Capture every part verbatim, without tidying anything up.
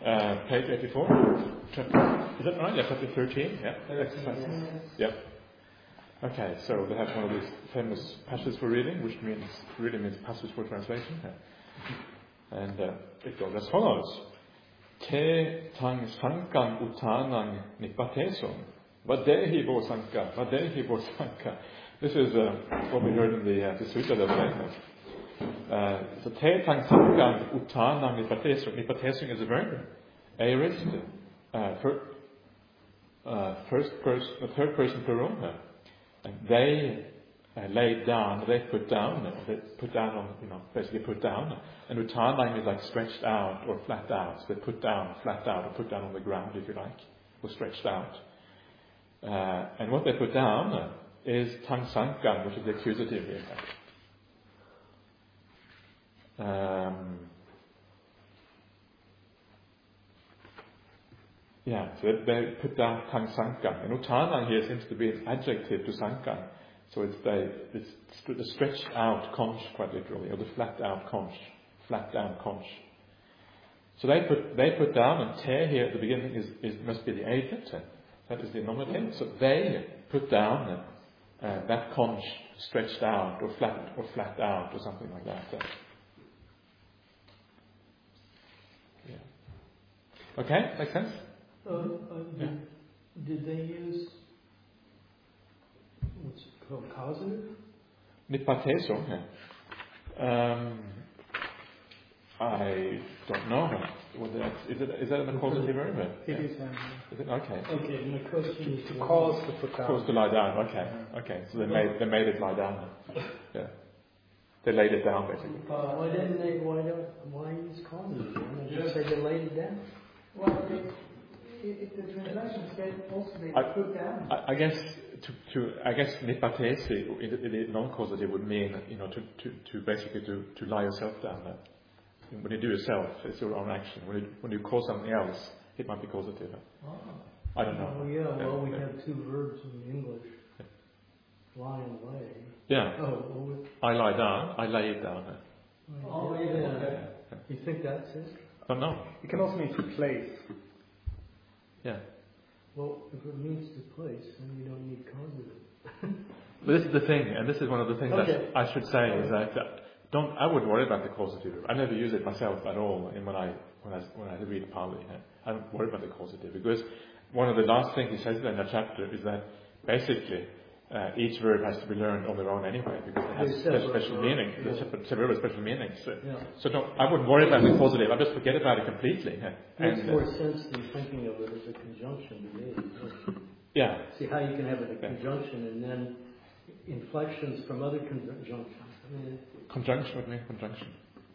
uh, page eighty-four. Chapter, is that right? Yeah, chapter thirteen. Yeah, exercise. Yep. Okay, so they have one of these famous passages for reading, which means really means passage for translation. Yeah. And uh, it goes as follows: Te tang sankang utanang nipateson. Vadehi bo sanka. Vadehi bo sanka. This is uh, what we heard in the uh, the sutta the other day. Uh, so te tang sankang utanang nipateson. Nipateson is a verb. Aorist. Uh, for, uh, first person, uh, third person plural. Uh, and they uh, laid down. They put down. Uh, they put down on, you know, basically put down. And utanang is like stretched out or flat out. So they put down, flat out, or put down on the ground, if you like, or stretched out. Uh, and what they put down uh, is tang sankang, which is the accusative here. Um, yeah, so they put down tang sankang. And utanang here seems to be an adjective to sankang. So it's the, it's the stretched out conch, quite literally, or the flat out conch, flat down conch. So they put they put down, and te here at the beginning is, is must be the agent. That is the nominative. So they put down uh, that conch stretched out or flat or flat out or something like that. So, yeah. Okay, makes sense. Uh, uh, yeah. did, did they use what's it called, causative? Nipateso. Yeah. Um, I don't know. Is it is that an causative verb? It yeah. is. Is it okay? Okay, and the question is to cause to put down. Cause to lie down. Okay, okay. So they made they made it lie down. Yeah, they laid it down basically. Uh, why didn't they? Why don't? Why use causative? Why didn't they say they laid it down? Well, if, if the translation said also they I, put down. I, I guess to, to I guess nipatesi in the, the non-causative would mean, you know, to, to, to basically to, to lie yourself down. Uh, when you do yourself, it's your own action. When you when you cause something else, it might be causative. Oh. I don't know. Oh yeah. Well, yeah, we yeah. have two verbs in English. Lie and lay. Yeah. Oh. Well, I lie down. I lay it down. oh yeah. Yeah. You think that's it? I don't know. It can also mean to place. Yeah. Well, if it means to place, then you don't need causative. But this is the thing, and this is one of the things Okay. that I should say is that uh, don't I wouldn't worry about the causative. I never use it myself at all in when I when I when I read Pali. I don't worry about the causative because one of the last things he says in that chapter is that basically uh, each verb has to be learned on their own anyway because it has a special meaning. Yeah. It's a verb with special meaning. So, Yeah. so don't, I wouldn't worry about the causative. I just forget about it completely. Yeah. Makes And, more uh, sense than thinking of it as a conjunction to me. yeah. See how you can have it a conjunction and then inflections from other conjunctions. I mean, Conjunction would mean conjunction.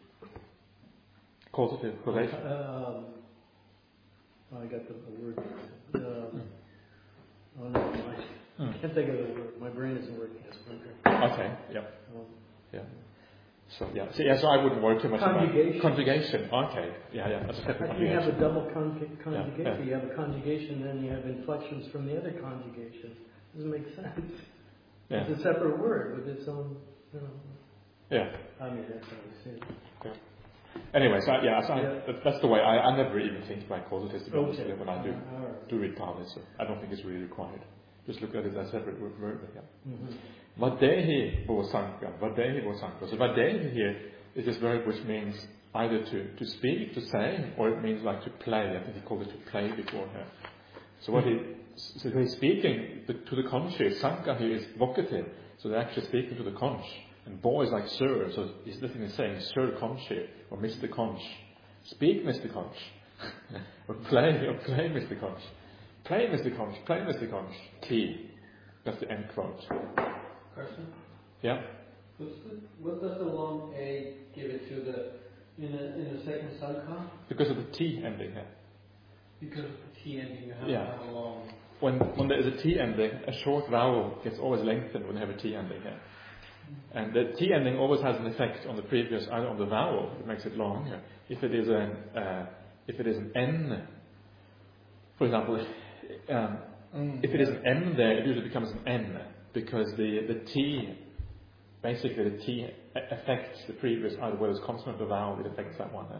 Causative, causation. Um, oh, I got the, the word. Um, oh no, I Mm. can't think of the word. My brain isn't working as well. Okay, yeah. Um, Yeah. So yeah, so, yeah. So I wouldn't worry too much Conjugation. about conjugation. Okay, yeah, yeah. That's a separate You have a conjugation. double conju- conjugation. Yeah, yeah. You have a conjugation, then you have inflections from the other conjugation. Doesn't make sense. Yeah. It's a separate word with its own. You know, Yeah. I mean, that's how I see it. Yeah. Anyway, so yeah, so I, Yeah. that- that's the way I, I never even think about causatives to be honest Okay. with you when I do All right. do read Pali. So I don't think it's really required. Just look at it as a separate word. word yeah. Mm-hmm. Vadehi bosanka. Vadehi bosanka. So vadehi here is this verb which means either to, to speak, to say, or it means like to play. I think he called it to play before here. So what he so he's speaking the, to the conch here. Sanka here is vocative. So they're actually speaking to the conch. And bo is like sir. So he's literally saying Sir Conch here, or Mister Conch. Speak, Mister Conch. or play, or play, Mister Conch. Play, Mister Conch. Play, Mister Conch. T. That's the end quote. Question? Yeah. What's the, what does the long A give it to the in a in the second sanka? Because of the T ending here. Because of the T ending, you have Yeah. to have a long. When when there is a T ending, a short vowel gets always lengthened when you have a T ending here. And the T ending always has an effect on the previous, either on the vowel, it makes it long. If it is an uh, if it is an N, for example, um, Mm, if it yeah. is an M there, it usually becomes an N because the the T, basically the T affects the previous, either whether it's consonant or vowel, it affects that one.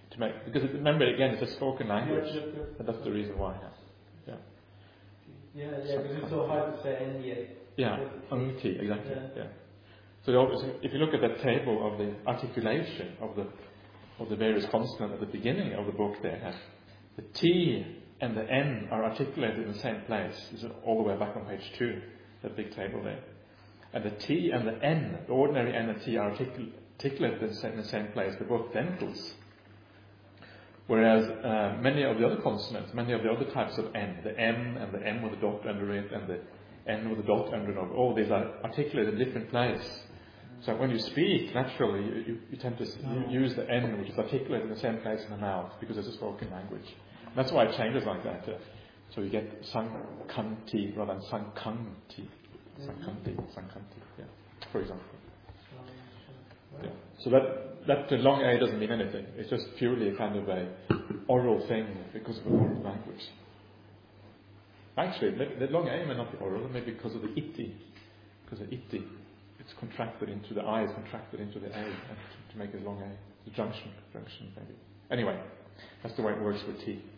to make, because it, remember again, it's a spoken language, Yep, yep, yep. and that's the reason why. Yeah, Yeah, yeah, because it's so hard to say N yet. yeah, Angti, exactly. Yeah. Yeah. So they always, if you look at that table of the articulation of the of the various consonants at the beginning of the book, there, the T and the N are articulated in the same place. This is all the way back on page two, that big table there. And the T and the N, the ordinary N and T, are articul- articulated in the, same, in the same place. They're both dentals. Whereas uh, many of the other consonants, many of the other types of N, the M and the M with a dot under it, and the N with a dot under it, all these are articulated in different places. So when you speak, naturally, you, you, you tend to s- you use the N, which is articulated in the same place in the mouth, because it's a spoken language. And that's why it changes like that. Uh, so you get sankanti rather than sankanti. Sankanti, sankanti, yeah, for example. Yeah. So that, that uh, long A doesn't mean anything. It's just purely a kind of a oral thing because of an oral language. Actually, the, the long A may not be oral, maybe because of the iti. Because the iti, it's contracted into the I, is contracted into the A and to, to make it long A. The junction, junction maybe. Anyway, that's the way it works with T.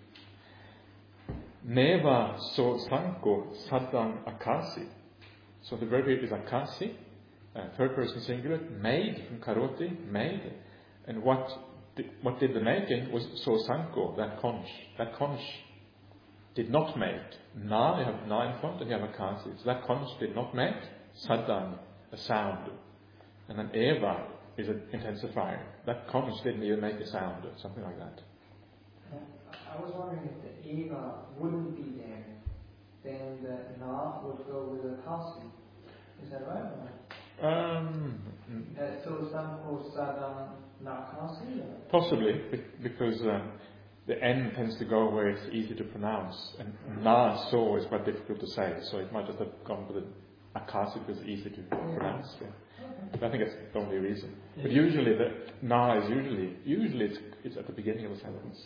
Neva so sanko sadang akasi. So the verb here is akasi, uh, third person singular, made from karoti, made. And what did, what did the making was so sanko, that conch. That conch did not make. Na, you have na in front and you have akasi. So that conch did not make sadang, a sound. And then eva is an intensifier. That conch didn't even make a sound, or something like that. I was wondering if the Eva wouldn't be there, then the Na would go with the Kasi. Is that right? Or? Um, Uh, so Sanko Sadam Nakasi? possibly, be- because um, the N tends to go where it's easy to pronounce, and Na so is quite difficult to say, so it might just have gone with an akasi because it's easy to pronounce. Yeah. Okay. I think that's the only reason. But usually the Na is usually usually it's, it's at the beginning of the sentence.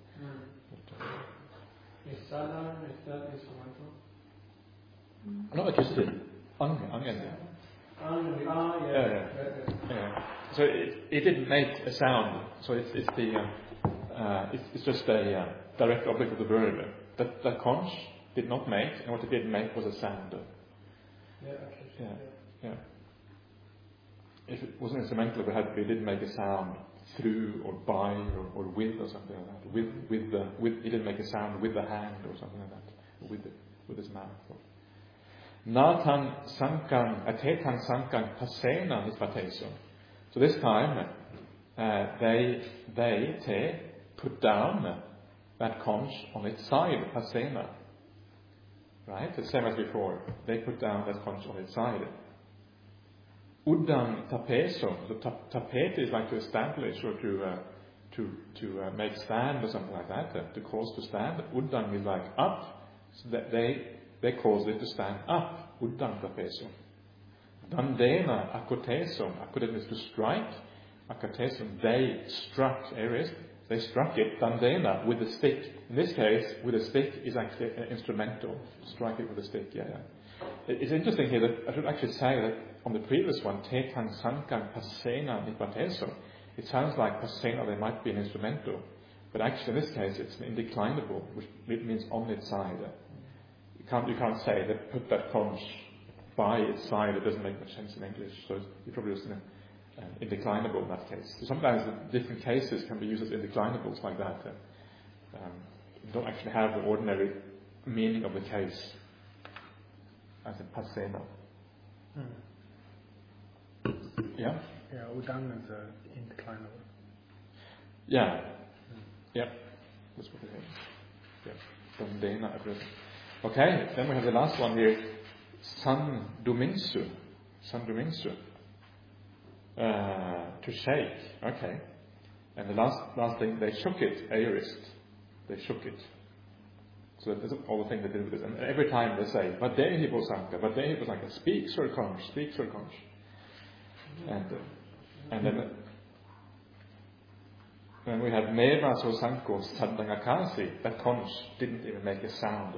Is Sadar, is that instrumental? No, it just the ang, ang ending. Ah, yeah. Yeah, yeah. Yeah. So it, it didn't make a sound. So it's, it's the uh, uh, it's, it's just a uh, direct object of the verb. That that conch did not make, and what it did make was a sound. Yeah, okay. Yeah, yeah. If it wasn't instrumental, it had it didn't make a sound through or by or, or with or something like that. With with the with it didn't make a sound with the hand or something like that. Or with the, with his mouth. Or. Nathan sankan atetan sankan pasena nispateson. So this time uh, they they te put down that conch on its side, pasena. Right? The same as before. They put down that conch on its side. Uddang tapeso. The ta- tapete is like to establish or to uh, to to uh, make stand or something like that. Uh, to cause to stand. Uddang is like up. So that they they caused it to stand up. Uddang tapeso. Dandena akoteso. Akoteso is to strike. Akateso. They struck. Aries. They struck it. Dandena with a stick. In this case, with a stick is actually uh, instrumental. Strike it with a stick. Yeah, yeah. It's interesting here that I should actually say that on the previous one, Tetan Sankan Pasena Nipateso, it sounds like Pasena there might be an instrumental, but actually in this case it's an indeclinable, which means on its side. You can't you can't say that put that conch by its side. It doesn't make much sense in English, so you probably just an uh, indeclinable in that case. So sometimes the different cases can be used as indeclinables like that. Uh, um, you don't actually have the ordinary meaning of the case as a pasena. Hmm. Yeah? Yeah, udang is uh, indeclinable. Yeah. Yeah. That's what it is. Yeah. From Dana address. Okay, then we have the last one here. San Dominsu. San Dominsu. Uh, to shake. Okay. And the last last thing, they shook it, aorist. They shook it. So that's all the thing they did with this. And every time they say, Vadehi Bosanka, Vadehi Bosanka, speak Sir Conch, speak Sir Conch. And, uh, and then, then we have Neva Sosanko Sadangakasi. That conch didn't even make a sound.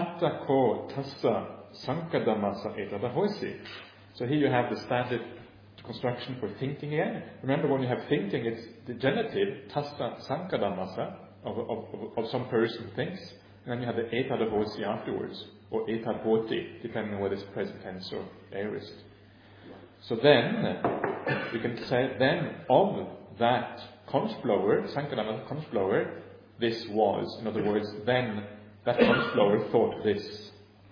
Attako Tassa Sankadamasa Etadahoisi. So here you have the standard the construction for thinking again. Remember, when you have thinking, it's the genitive, tasta sankadamasa, of, of, of, of some person thinks, and then you have the etadavosi afterwards, or etadvoti, depending on whether it's present tense or aorist. So then, we can say, then of that conch blower, sankadamasa conch blower, this was, in other words, then that conch blower thought this.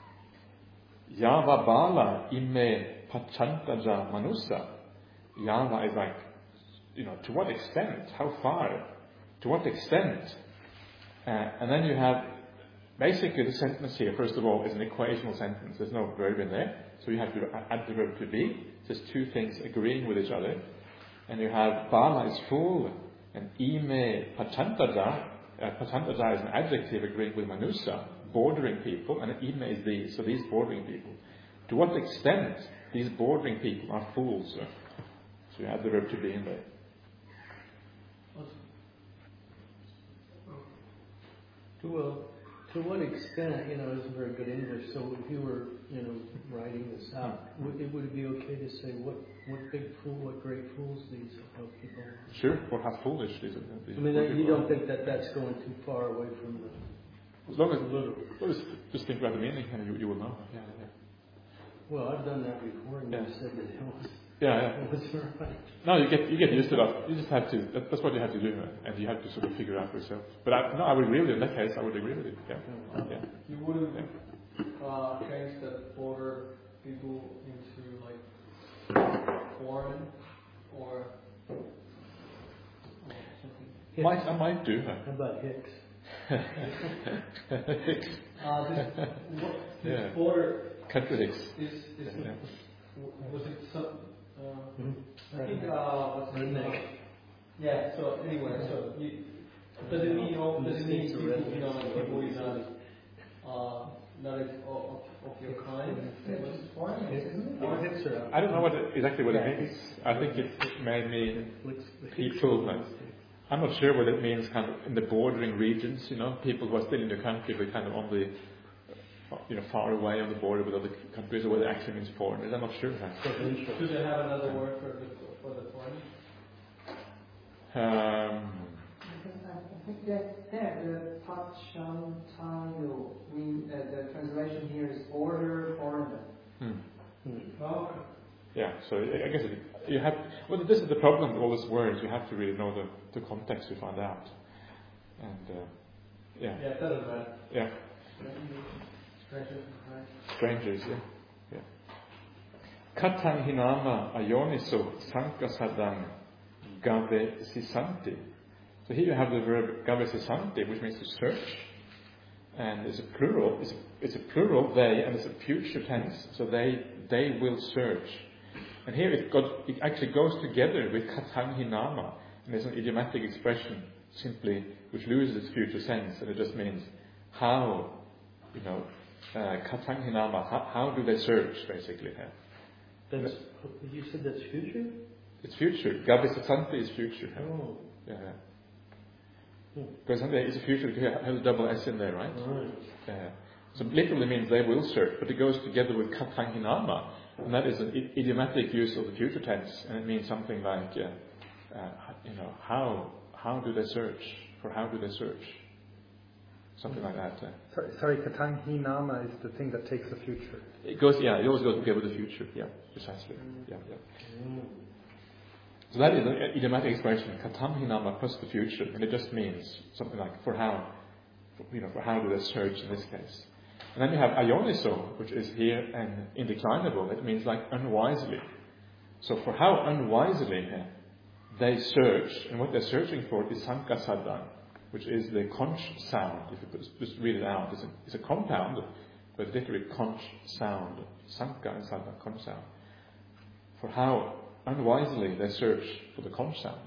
Yava bala ime pachantaja manusa. Yava is like, you know, to what extent? How far? To what extent? Uh, and then you have, basically the sentence here, first of all, is an equational sentence. There's no verb in there. So you have to add the verb to be. There's two things agreeing with each other. And you have bala is full, and ime pachantaja. Uh, pachantaja is an adjective agreeing with manusa, bordering people, and ime is these. So these bordering people. To what extent these bordering people are fools? So you have the verb to be in there. To, uh, to what extent, you know, isn't very good English, so if you were, you know, writing this out, would it, would it be okay to say what, what big fool, what great fools these uh, people are? Sure, or how foolish these are. These I mean, that, you don't think that that's going too far away from the... As long as, well, just, just think about the meaning and you, you will know. Yeah, yeah. Well, I've done that before and yeah. you said that it was... Yeah, yeah. It was right. No, you get you get used to that. You just have to. That, that's what you have to do, and you have to sort of figure out for yourself. But I, no, I would agree with you. In that case, I would agree with you. Yeah, yeah. You wouldn't uh, change that border people into like foreign or, or something. Might I might do. How about Hicks? Hicks. Uh, this, what, this Yeah. border Country Hicks. is, is Yeah. was it some? Uh, Mm-hmm. I think uh, what's it Redneck. called? Yeah. So anyway, so you, does it mean all? Does it mean people, you know, like people is not uh, not of, of, of your kind? Just foreign, isn't it? Oh, Hicks are out. I don't know what it, exactly what it means. I think it may mean people. But I'm not sure what it means. Kind of in the bordering regions, you know, people who are still in the country but kind of on the, you know, far away on the border with other countries, or whether it actually means foreigners. I'm not sure. Do they have another word for the for the foreign? Um, I think that there, the Pachantayo, mean, uh, the translation here is border foreigner. hmm. Oh, Yeah, so I I guess it, you have. Well, this is the problem with all these words. You have to really know the, the context to find out. And uh, yeah, yeah, it doesn't matter. yeah, Strangers, right? strangers. Yeah, yeah. Katang hinama ayoniso sankasadang gave sisanti. So here you have the verb gave sisanti, which means to search, and it's a plural. It's a, it's a plural they, and it's a future tense. So they they will search. And here it got it actually goes together with katang hinama, and there's an idiomatic expression simply which loses its future sense, and it just means how, you know, uh, katang hinama. How, how do they search, basically? Yeah. That's, you said that's future? It's future. Gavisasanti is future. Oh. Yeah, yeah. Hmm. Because it's a future, you have a double S in there, right? Right. Yeah. So literally means they will search, but it goes together with katang hinama, and that is an idiomatic use of the future tense, and it means something like, uh, uh, you know, how how do they search? For how do they search? Something like that. Uh. Sorry, sorry, katang hinama is the thing that takes the future. It goes, yeah, it always goes together with the future. Yeah, precisely. Yeah, yeah. Mm. So that is an idiomatic expression, katam hinama plus the future, and it just means something like for how, for, you know, for how do they search in this case. And then you have ayoniso, which is here and indeclinable. It means like unwisely. So for how unwisely uh, they search, and what they're searching for is sankasadang, which is the conch sound. If you just read it out, it's a, it's a compound, but literally conch sound. Sanka and sada, conch sound. For how unwisely they search for the conch sound.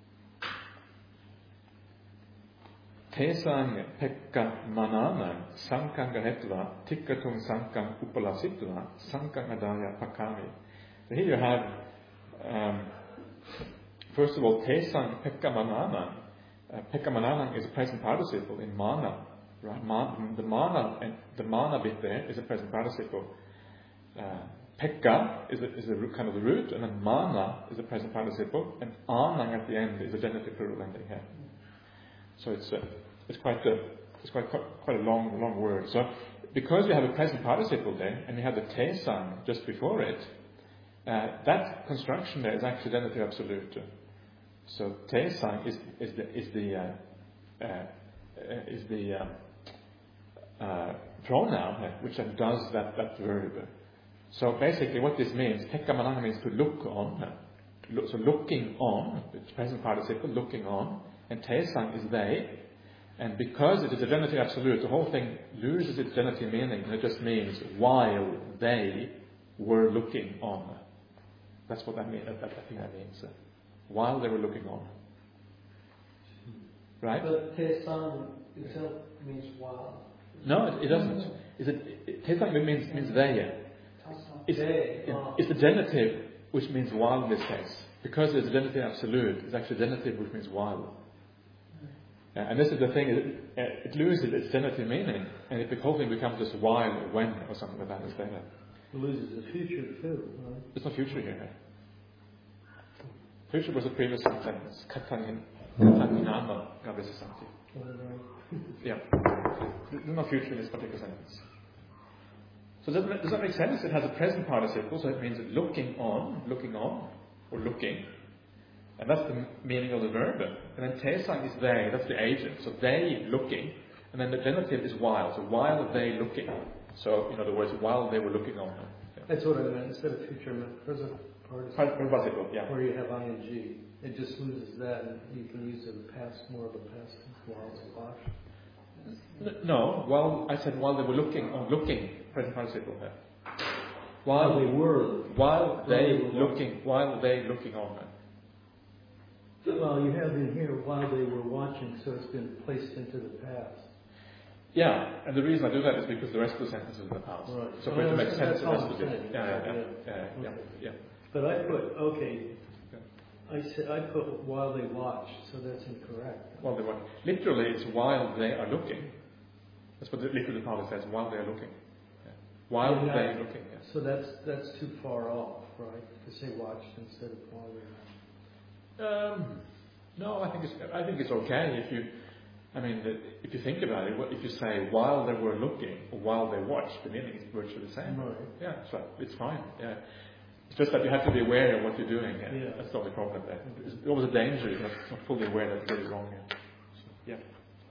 Tesang pekka manana sankang gahetva tikkatung sankang upalasitva sankang adaya pakami. So here you have, um, first of all, tesang pekka manana. Uh, pekka manana is a present participle in mana. Right? Ma- the mana and the mana bit there is a present participle. Uh, Pekka is a, is a root, kind of the root, and then mana is the present participle, and anang at the end is a genitive plural ending here. So it's uh, it's quite a it's quite quite a long long word. So because you have a present participle there, and you have the tesang just before it, uh, that construction there is actually genitive absolute. So tesang is is the is the uh, uh, is the um, uh, pronoun which then does that that verb. So basically what this means, pekka manana means to look on. So looking on, it's present participle, looking on, and tesang is they. And because it is a genitive absolute, the whole thing loses its genitive meaning, and it just means while they were looking on. That's what that means. That, that, I think that means. Uh, while they were looking on. Right? But tesang itself means while. No, it, it doesn't. Is it, it, tesang means means they. It's, it, it's the genitive which means while in this case. Because it's a genitive absolute, it's actually genitive which means while. Uh, and this is the thing, it, it loses its genitive meaning, and it, the whole thing becomes just while or when or something like that instead. It loses the future too, right? There's no future here. Future was a previous sentence. Katangin, katanginama gavisasanti. Yeah. There's no future in this particular sentence. So does that, does that make sense? It has a present participle, so it means looking on, looking on, or looking. And that's the meaning of the verb. And then tesang is they, that's the agent. So they looking. And then the genitive is while. So while are they looking? So, in other words, while they were looking on. Yeah. That's what I meant. Instead of future, I meant present participle. Present participle, yeah. Where you have ing. It just loses that, and you can use the past, more of a past while it's watched. No, well, I said while they were looking on, looking, present participle there. While, while they were. While they, they were looking, while they looking on. Well, you have in here while they were watching, so it's been placed into the past. Yeah, and the reason I do that is because the rest of the sentence is in the past. Right. So for it to make sense, the rest of it. it. Yeah, yeah, yeah, yeah, Okay. yeah, yeah. But I put, okay, I said, I put while they watched, so that's incorrect. While they watch. Literally, it's while they are looking. That's what the, literally the Pali says, while they are looking. Yeah. While Yeah, they are looking, yes. So that's that's too far off, right? To say watched instead of while they Um, no, I think it's I think it's okay if you, I mean, the, if you think about it, if you say while they were looking or while they watched, the meaning is virtually the same. Right. Yeah, so it's fine. Yeah, it's just that you have to be aware of what you're doing. Yeah, Yeah. That's the only problem there. There's always a danger if you're not, not fully aware that you're wrong. Yeah. So, yeah.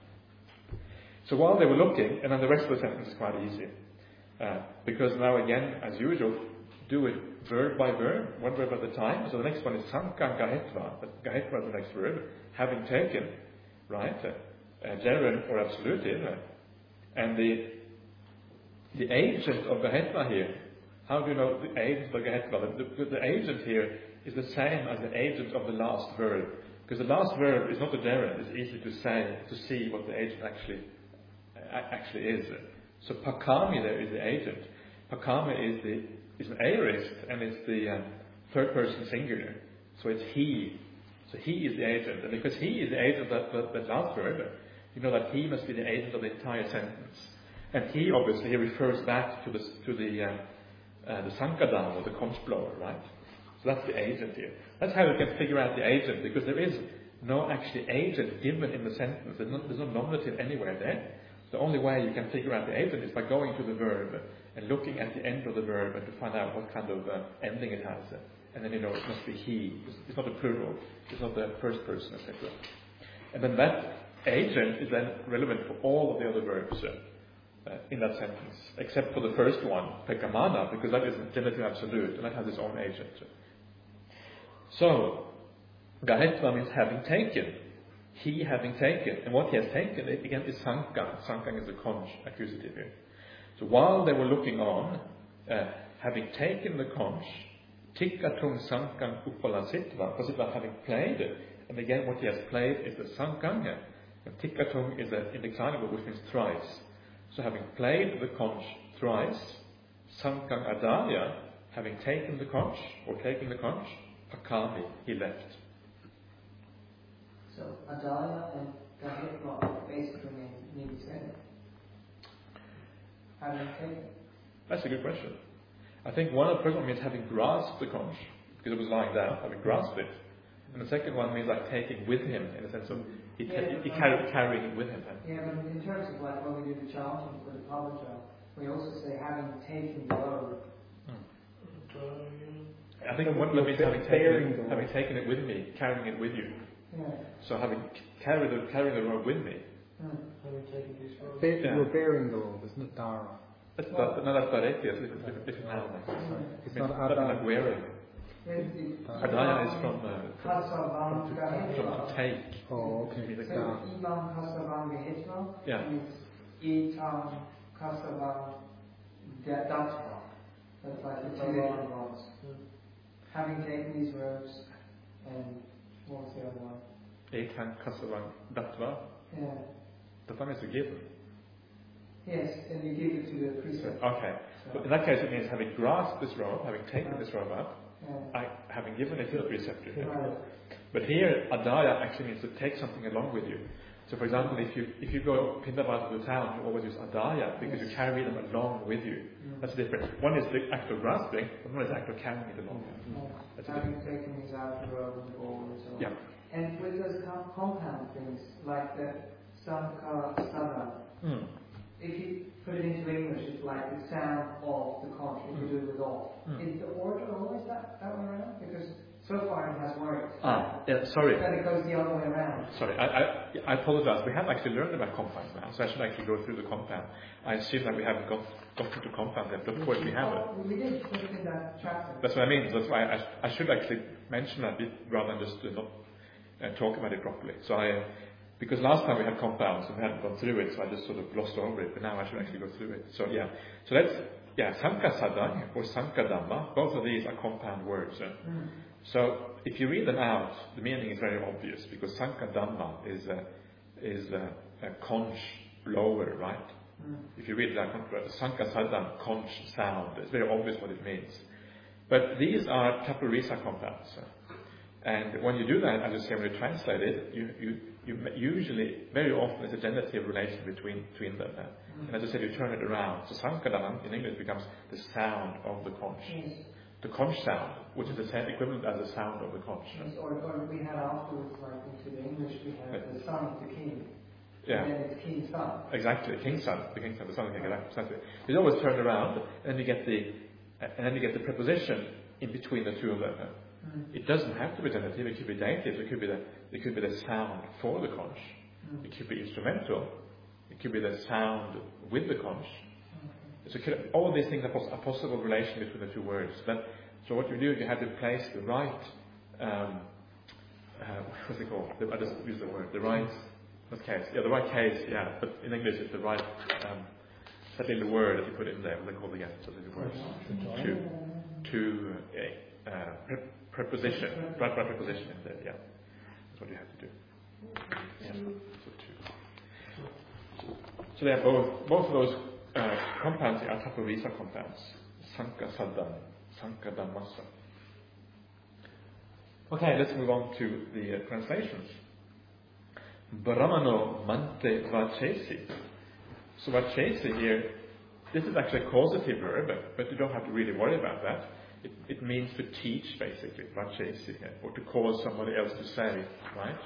So while they were looking, and then the rest of the sentence is quite easy, uh, because now again, as usual, do it verb by verb, one verb at a time. So the next one is sankan gahetva. But gahetva is the next verb, having taken, right? Uh, uh, gerund or absolutive. Uh, and the the agent of gahetva here, how do you know the agent of gahetva? The, the, the agent here is the same as the agent of the last verb. Because the last verb is not a gerund, it's easy to say, to see what the agent actually uh, actually is. So pakami there is the agent. Pakami is the is an aorist, and it's the um, third person singular. So it's he. So he is the agent. And because he is the agent of that, that last verb, you know that he must be the agent of the entire sentence. And he obviously he refers back to the to the um, uh, the sankadam or the conch blower, right? So that's the agent here. That's how we can figure out the agent, because there is no actually agent given in the sentence. There's no, there's no nominative anywhere there. The only way you can figure out the agent is by going to the verb and looking at the end of the verb and to find out what kind of uh, ending it has. And then you know it must be he. It's, it's not a plural. It's not the first person, et cetera. And then that agent is then relevant for all of the other verbs uh, uh, in that sentence, except for the first one, pekamana, because that is genitive absolute and that has its own agent. So, gahetva means having taken. He having taken. And what he has taken, again, is sankan. Sankan is the conch accusative here. So while they were looking on, uh, having taken the conch, tikkatung sankan uppalasitva, pasitva having played, and again what he has played is the sankan, and tikkatung is an indeclinable, which means thrice. So having played the conch thrice, sankan adaya, having taken the conch, or taking the conch, pakami, he left. So adaya and gahetva basically mean mean the same. Having taken. That's a good question. I think one of the first one means having grasped the conch, because it was lying down, having grasped it. And the second one means like taking with him, in the sense of he, Yeah, he carry, carrying it with him. Yeah, but in terms of like when we do the chanting for the Pavaja, we also say having taken the robe. I think one means having taken, it, having taken it with me, carrying it with you. Yeah. So having carried the, carrying the robe with me. Mm. Having taken this robe. Ba- Yeah. You're bearing the robe, isn't it Dara? That's well, no, that's Dareti, it's a different, different noun. It's It means not nothing Adaya. like wearing. Adaya is from, uh, from, from, to, from to take. Oh, okay. Means like So down. Imam Kasavanga Hitma Yeah. means Itam Kasavang Datva. That's like the two different ones. Having taken these robes, and what was the other one? Etan Kasavang Datva. Yeah. Datva means to give. Yes, and you give it to the priest. Okay. But in that case, it means having grasped this robe, having taken this robe up, Yeah. I, having given it to the preceptor. Right. But here, adaya actually means to take something along with you. So, for example, if you if you go pindabat to the town, you always use adaya because you carry them along with you. Mm. That's different. One is the act of grasping, and one is the act of carrying it along. That's a Having different. taken these out of the robe and the ball and so on. Yeah. And with those com- compound things, like the Sankara Sada, Mm. if you put it into English, it's like the sound of the conch, if you do it with all. Mm. Is the order always that, that way around? Because so far it has worked. Ah, yeah, sorry. Then it goes the other way around. Sorry, I, I, I apologize. We have actually learned about compounds now, so I should actually go through the compound. I assume that we haven't got, got into compound yet, but of course we have it. Oh, we did put it in that chapter. That's what I mean. That's why I, I should actually mention that bit rather than just uh, not uh, talk about it properly. So I, uh, because last time we had compounds and we hadn't gone through it, so I just sort of glossed over it. But now I should actually go through it. So yeah, so let's yeah, Sankasada or Sankadhamma. Both of these are compound words. Uh. Mm. So if you read them out, the meaning is very obvious because Sankadhamma is a is a, a conch blower, right? Mm. If you read that, Sankasadam, conch sound, it's very obvious what it means. But these are Taparisa compounds. And when you do that, as you say, when you translate it, you, you, you usually, very often, there's a genitive relation between, between them. And as I said, you turn it around. So Sankadam in English becomes the sound of the conch. Yes. The conch sound, which is the same equivalent as the sound of the conch. Yes, or, or we had afterwards, like into the English, we had the son of the king. Yeah. And then it's king's son. Exactly, the king's son, the king's son, the son of the king. Exactly. You always turn around, and then you get the, and then you get the preposition in between the two of them. Mm. It doesn't have to be genitive; it could be dative. It could be the, it could be the sound for the conch. Mm. It could be instrumental. It could be the sound with the conch. Okay. So could, all these things are poss- a possible relation between the two words. But, so what you do, you have to place the right, um, uh, what's it called? The, I just use the word, the right. What case? Yeah, the right case, yeah, but in English it's the right, um, set in the word that you put in there, what they call again, so the words. To, to, uh, uh, pre- preposition, right, right preposition in there, yeah. That's what you have to do. Yeah, so two. So they are both, both of those uh, compounds are Taparisa compounds. Sanka Saddam, Sanka Dhammasa. Okay, let's move on to the uh, translations. Brahmano mante vachesi. So vachesi here, this is actually a causative verb, but you don't have to really worry about that. It, it means to teach, basically, vachesi, or to cause somebody else to say, right?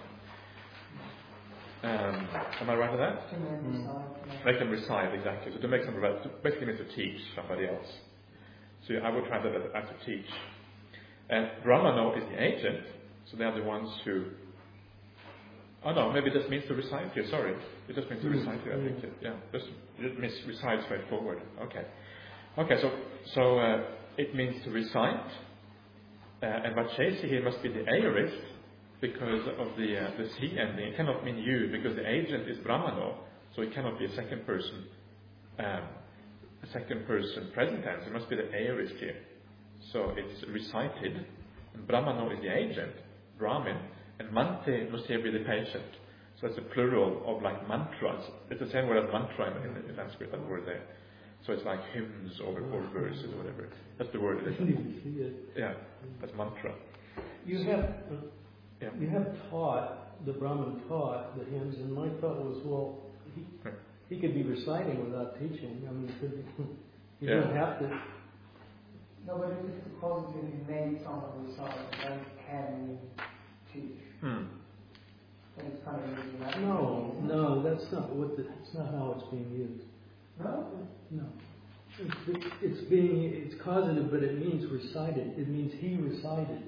Um, am I right with that? To make them recite, Make them recite, exactly. So to make somebody else, basically means to teach somebody else. So I would translate that as to teach. And Brahmano is the agent, so they are the ones who. Oh no, maybe this means to recite here, sorry. It just means to recite here, I think. It, yeah, just it means recite straightforward. Okay. Okay, so so uh, it means to recite. Uh, and Vachesi here must be the aorist because of the uh, the C ending. It cannot mean you because the agent is Brahmano, so it cannot be a second person um, a second person present tense. It must be the aorist here. So it's recited, and Brahmano is the agent, Brahmin, and Mante must here be the patient. So it's a plural of like mantras. It's the same word as mantra in, in, in Sanskrit, that word there. So it's like hymns or, or verses or whatever. That's the word. I didn't even see it. Yeah, that's mantra. You have, Yeah. you have taught, the Brahmin taught the hymns, and my thought was, well, he, Right. he could be reciting without teaching. I mean, could, you Yeah. don't have to. No, but if it's a causative, you made someone recite, then can teach. Hmm. And it's kind of using that. No, no, that's not what the, that's not how it's being used. No? No. It's, it's being, it's causative, but it means recited. It means he recited.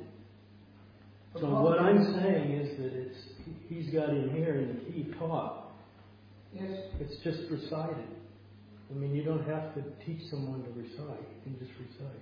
So what I'm saying is that it's, he's got in here and he taught. Yes. Hmm. It's just recited. I mean, you don't have to teach someone to recite. You can just recite,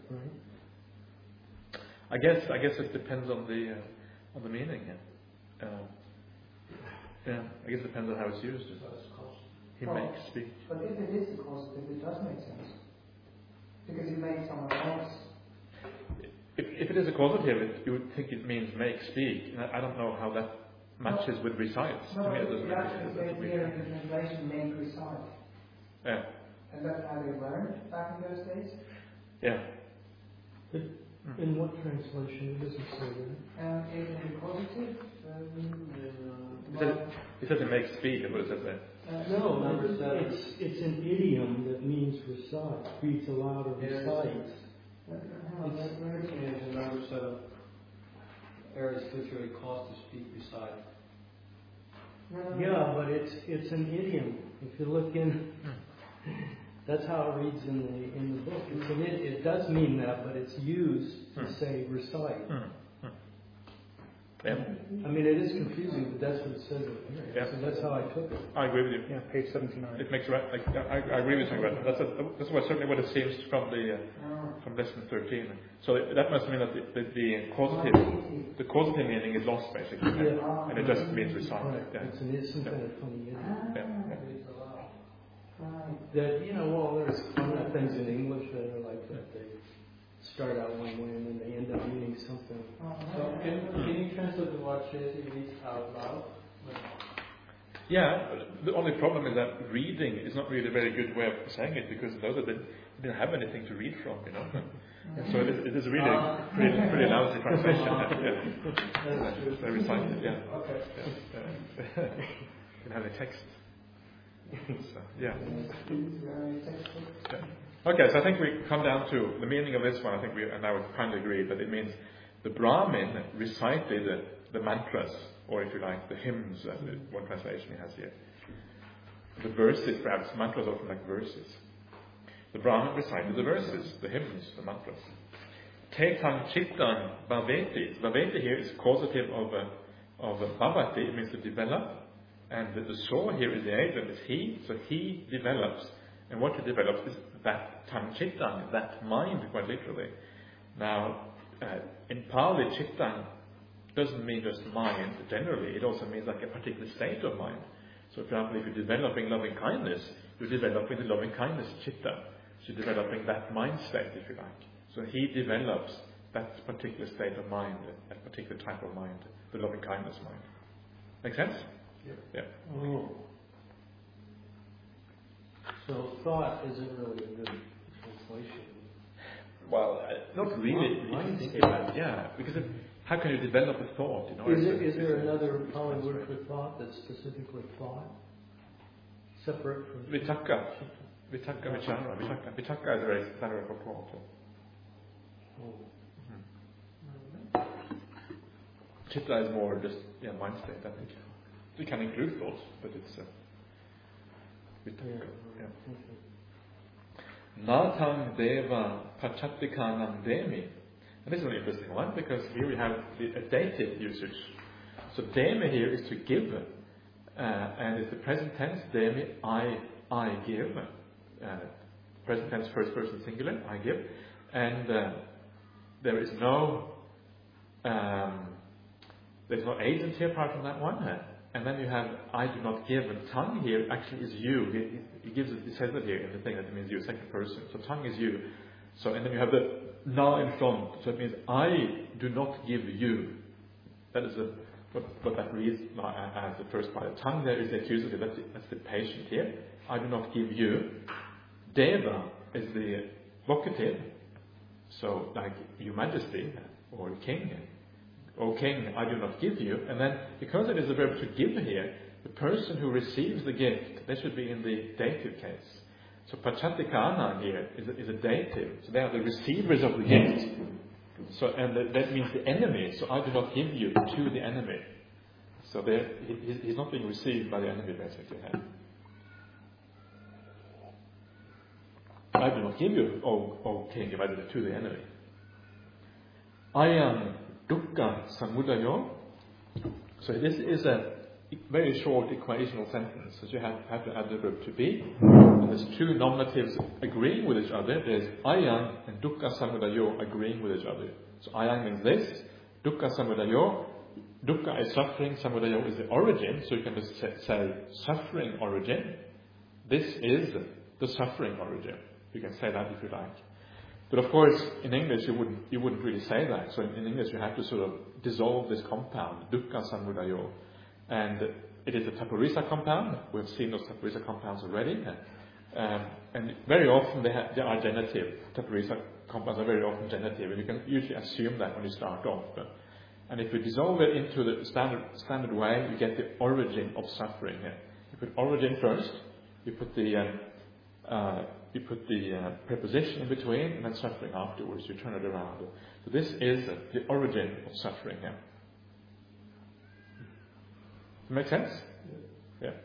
right? I guess I guess it depends on the uh, on the meaning. Yeah. Uh, yeah. I guess it depends on how it's used. He Well, makes speak. But if it is a causative, it does make sense. Because you made someone else. If, if it is a causative, it, you would think it means make speak. And I, I don't know how that matches with recites. No, to me, it it doesn't it actually make says sense. here in the translation, make recite. Yeah. And that's how they learned back in those days. Yeah. But in what translation? It doesn't say that. Um, in the causative, um, It says, it says it makes speak. That's what it says there. uh, No, Number it's, seven. it's it's an idiom that means recite, reads aloud or Yeah, recites. uh, hang on, where- where is it? And in number seven, Aries literally caused to speak beside. No, no, no. Yeah, but it's it's an idiom. If you look in, that's how it reads in the in the book. It's an, it, it does mean that, but it's used to Hmm. say recite. Hmm. Hmm. Yeah. I mean, it is confusing, but that's what it says in here. Yeah. So that's how I took it. I agree with you. Yeah, page seventy-nine. It makes right. Like, I, I agree with you. Right? That's a, that's what certainly what it seems from the uh, Oh. from lesson thirteen. So it, that must mean that the, the, the causative the causative meaning is lost basically, Yeah. and it just means recite. Right. Yeah. It's, an, it's some kind of funny idiom. Ah, Yeah. Yeah. right. That, you know, well, there's other things in English that are like that. They start out one way and then they end up meaning something. Oh, So right. can, can you translate the word Chelsea reads out loud? Yeah, the only problem is that reading is not really a very good way of saying it because those are the, they didn't have anything to read from, you know. And so it is, it is really Ah. pretty, pretty lousy translation. Ah. Yeah. That's true. They recited, yeah. Okay. Yeah. You can have the text. So, yeah. Very textbook. Yeah. Okay, so I think we come down to the meaning of this one. I think we and I would kind of agree that it means the Brahmin recited the, the mantras, or if you like, the hymns, as the one translation he has here. The verses, perhaps mantras often like verses. The Brahmin recited the verses, the hymns, the mantras. Te tang chittan bhaveti. Bhaveti here is causative of a, of a bhavati, it means to develop. And the, the so here is the agent, is he, so he develops. And what he develops is that tang chittan, that mind, quite literally. Now, uh, in Pali, chittan doesn't mean just mind generally, it also means like a particular state of mind. So, for example, if you're developing loving kindness, you're developing the loving kindness chitta. So, you're developing that mind state, if you like. So, he develops that particular state of mind, that particular type of mind, the loving kindness mind. Make sense? Yeah. Yeah. Oh. So thought isn't really a good translation. Well, uh, not really. Mind- mind Think state. about it, yeah, because if, how can you develop a thought? You know, Is, it's it, a- is there it's a- another it's a Pali word translation. for thought that's specifically thought? Separate from... Vitaka. Vitaka vichara. Vitaka. Vitaka is a very clerical thought. Oh. Chitta is more just yeah mind state. I think it can include thoughts, but it's uh, vitaka. Yeah. Yeah. Natang deva pachatikanam demi. And this is an interesting one because here we have the a dative usage. So demi here is to give, uh, and it's the present tense. Demi, I, I give. Uh, present tense, first person singular. I give, and uh, there is no um, there's no agent here apart from that one. Uh, and then you have I do not give, and tongue here actually is you. He, he gives it, he says it here in the thing that it means you, second person. So tongue is you. So and then you have the na in front. So it means I do not give you. That is a, what, what that reads as the first part. The tongue there is the accusative. That's the, that's the patient here. I do not give you. Deva is the vocative. So like your majesty or king. O king, I do not give you. And then because it is a verb to give here, the person who receives the gift, they should be in the dative case. So Pachatikana here is a, is a dative. So they are the receivers of the gift. So and that, that means the enemy. So I do not give you to the enemy. So he, he's not being received by the enemy, basically. I do not give you, O, o king, divided to the enemy. Ayam dukkha samudayo. So this is a very short equational sentence. So you have, have to add the verb to be. And there's two nominatives agreeing with each other. There's ayam and dukkha samudayo agreeing with each other. So ayam means this. Dukkha samudayo. Dukkha is suffering. Samudayo is the origin. So you can just say, say suffering origin. This is the suffering origin. You can say that if you like. But of course, in English, you wouldn't, you wouldn't really say that. So in, in English, you have to sort of dissolve this compound, dukkha samudayo. And it is a Tapurisa compound. We've seen those Tapurisa compounds already. Um, and very often they, have, they are genitive. Tapurisa compounds are very often genitive. And you can usually assume that when you start off. And if you dissolve it into the standard, standard way, you get the origin of suffering. You put origin first. You put the... Um, uh, You put the uh, preposition in between and then suffering afterwards. You turn it around. So this is uh, the origin of suffering here. Does it make sense? Yeah. yeah.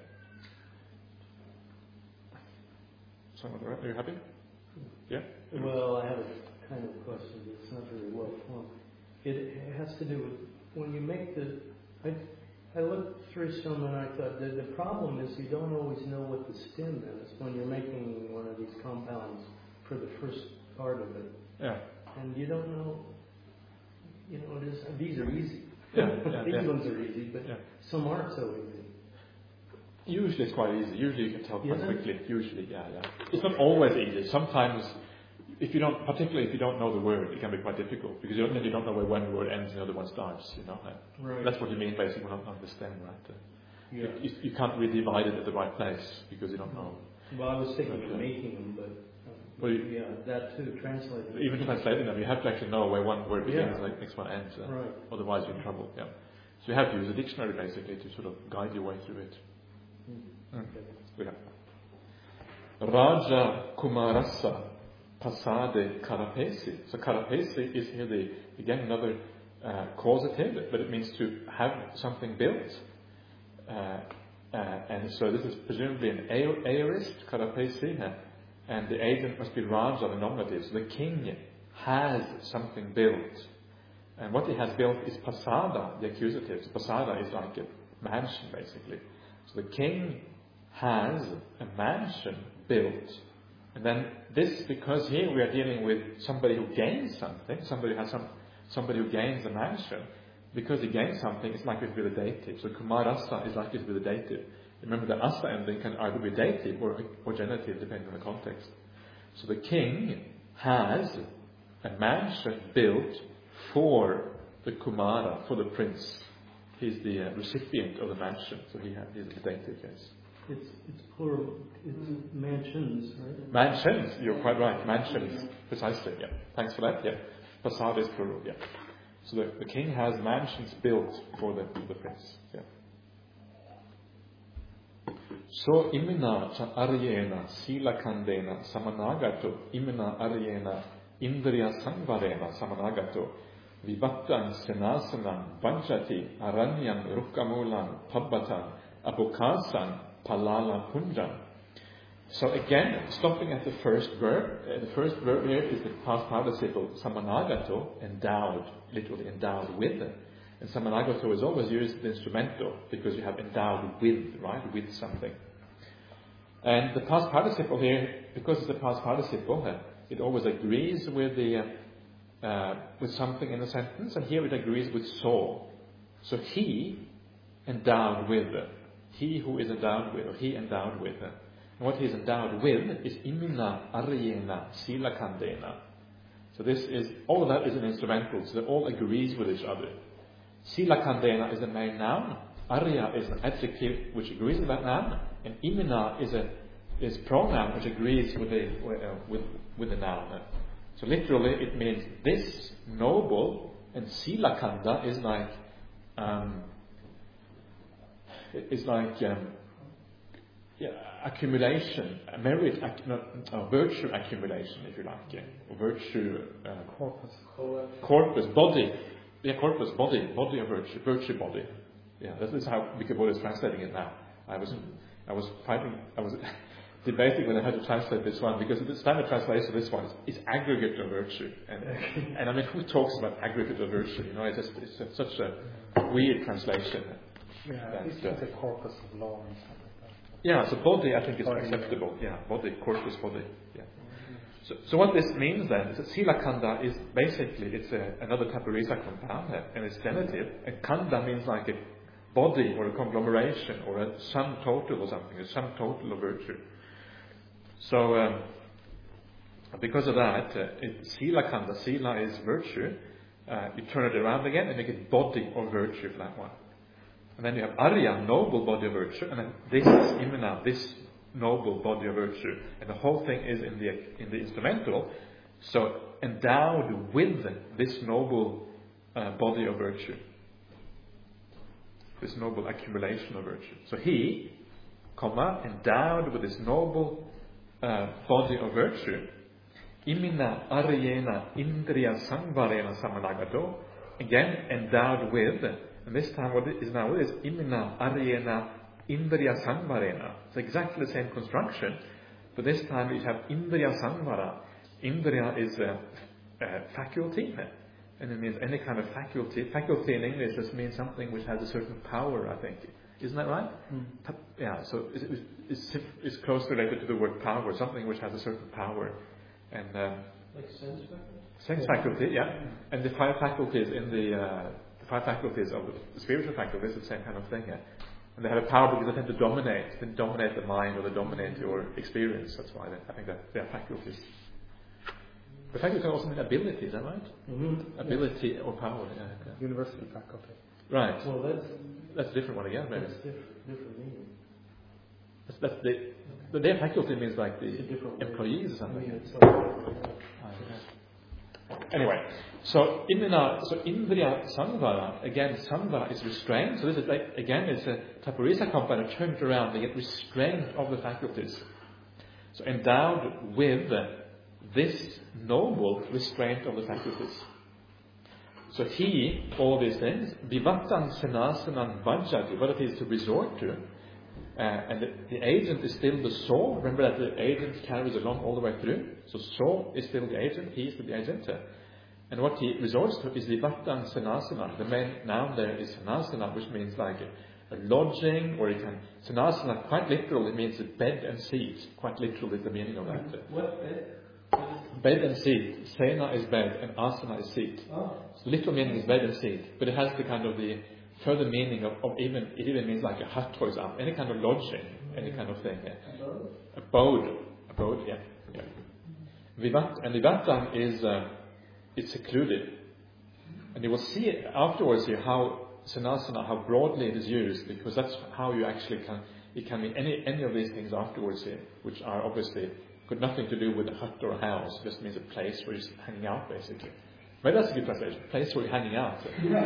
Someone, are you happy? Yeah? Well, I have a kind of question. It's not very well formed. It has to do with when you make the... I, I looked through some and I thought that the problem is you don't always know what the stem is when you're making one of these compounds for the first part of it. Yeah. And you don't know, you know, it is, these are easy. Yeah, yeah, these yeah. ones are easy, but yeah. some aren't so easy. Usually it's quite easy. Usually you can tell quite yeah. quickly. Usually, yeah, yeah. It's not always easy. Sometimes, if you don't, particularly if you don't know the word, it can be quite difficult because you don't, you don't know where one word ends and the other one starts. You know, right. That's what you mean basically when not understand, right? Uh, yeah. you, you can't really divide it at the right place because you don't know. Well, I was thinking of making them, but uh, well, you, yeah, that too. Translating. Even translating them, you have to actually know where one word begins yeah. and the next one ends. Uh, right. Otherwise, you're in trouble. Yeah. So you have to use a dictionary basically to sort of guide your way through it. Mm. Okay. Yeah. Raja Kumarasa Pasade Karapesi. So Karapesi is here the, again another uh, causative, but it means to have something built. Uh, uh, and so this is presumably an aorist, Karapesi, uh, and the agent must be Raja, the nominative. So the king has something built. And what he has built is Pasada, the accusative. So Pasada is like a mansion, basically. So the king has a mansion built. And then this, because here we are dealing with somebody who gains something, somebody has some, somebody who gains a mansion, because he gains something, it's likely to be the dative. So Kumarasa is likely to be the dative. Remember the asa ending can either be dative or, or genitive, depending on the context. So the king has a mansion built for the Kumara, for the prince. He's the uh, recipient of the mansion, so he has, he's the dative, yes. It's it's plural. It's mansions, right? Mansions, you're quite right. Mansions, precisely. Yeah. Thanks for that. Yeah. Facade is plural. Yeah. So the, the king has mansions built for the for the prince. Yeah. So imina cha aryena sila kandena samanagato imina aryena indriya sangvarena samanagato vivattan senasanam vanchati aranyan rukkamulan pabbatan apokasan palala punjan. So again, stopping at the first verb, uh, the first verb here is the past participle samanagato, endowed, literally endowed with. And samanagato is always used as instrumental because you have endowed with, right, with something. And the past participle here, because it's the past participle, uh, it always agrees with the uh, uh, with something in the sentence, and here it agrees with so. So he endowed with. Uh, He who is endowed with, or he endowed with. And what he is endowed with is imina aryena sila kandena. So this is, all of that is an instrumental, so that all agrees with each other. Sila kandena is the main noun, arya is an adjective which agrees with that noun, and imina is a is pronoun which agrees with the uh, with with the noun. So literally it means this noble, and sila kanda is like um, is like um, yeah, accumulation, merit, acc- not, uh, virtue accumulation, if you like, yeah, or virtue uh, Corpus. corpus, body, yeah, corpus, body, body of virtue, virtue body. Yeah, this is how Wikibody is translating it now. I was, I was fighting, I was debating whether I had to translate this one, because the standard translation of this one is, is aggregate of virtue, and and I mean, who talks about aggregate of virtue? You know, it's just it's a, such a weird translation. Yeah, that, it's uh, the corpus of law and stuff like that. Yeah, so body I think is Body, acceptable. Yeah, body, corpus, body. Yeah. So, so what this means then is that sila kanda is basically it's a, another tapurisa compound, and it's genitive. And kanda means like a body or a conglomeration or a sum total or something, a sum total of virtue. So um, because of that, uh, it, sila kanda, sila is virtue. Uh, you turn it around again and make it body of virtue for that one. And then you have arya, noble body of virtue, and then this is imana, this noble body of virtue, and the whole thing is in the in the instrumental. So endowed with this noble uh, body of virtue, this noble accumulation of virtue. So he, comma, endowed with this noble uh, body of virtue, imina aryena indriya sangvarena samanagato, again endowed with. And this time what it is now is imina aryena indriya sangvarena. It's exactly the same construction, but this time you have indriya sangvara. Indriya is a, a faculty, and it means any kind of faculty. Faculty in English just means something which has a certain power, I think. Isn't that right? Mm. Yeah, so it's, it's, it's closely related to the word power, something which has a certain power. And um, Like sense faculty? sense faculty, yeah. And the five faculties in the uh, the five faculties of the spiritual faculties is the same kind of thing, yeah. And they have a power because they tend to dominate, they dominate the mind or they dominate your experience. That's why they, I think that they are faculties. The faculty can also mean ability, is that right? Mm-hmm. Ability yeah. or power, yeah, yeah. University faculty. Right. Well, that's That's a different one again, maybe. that's different, different meaning. That's, that's the, the their faculty means like the It's a different way. employees or I something. mean, it's something. Anyway, so imina, so indriya sangvara, again, sangvara is restraint. So this is like, again, it's a tapurisa compound turned around, they get restraint of the faculties. So endowed with this noble restraint of the faculties. So he, all these things, vivatan senasanan vajjati, what it is to resort to. Uh, and the, the agent is still the soul. Remember that the agent carries along all the way through. So soul is still the agent, he is still the agent. Uh, and what he resorts to is vivatan senasana. The main noun there is senasana, which means like a, a lodging, or it can, senasana, quite literally, means a bed and seat. Quite literally is the meaning of that. Uh, What bed? Bed and seat. Sena is bed and asana is seat. Oh. So literal meaning is bed and seat, but it has the kind of the further meaning of, of even, it even means like a hut or something, any kind of lodging, any kind of thing. Yeah. Abode. Abode, yeah. yeah. Vivat, and Vivatan is, uh, it's secluded. And you will see afterwards here how Sanasana, how broadly it is used, because that's how you actually can, it can mean any, any of these things afterwards here, which are obviously got nothing to do with a hut or a house, it just means a place where you're hanging out basically. Maybe that's a good translation. Place where you're hanging out.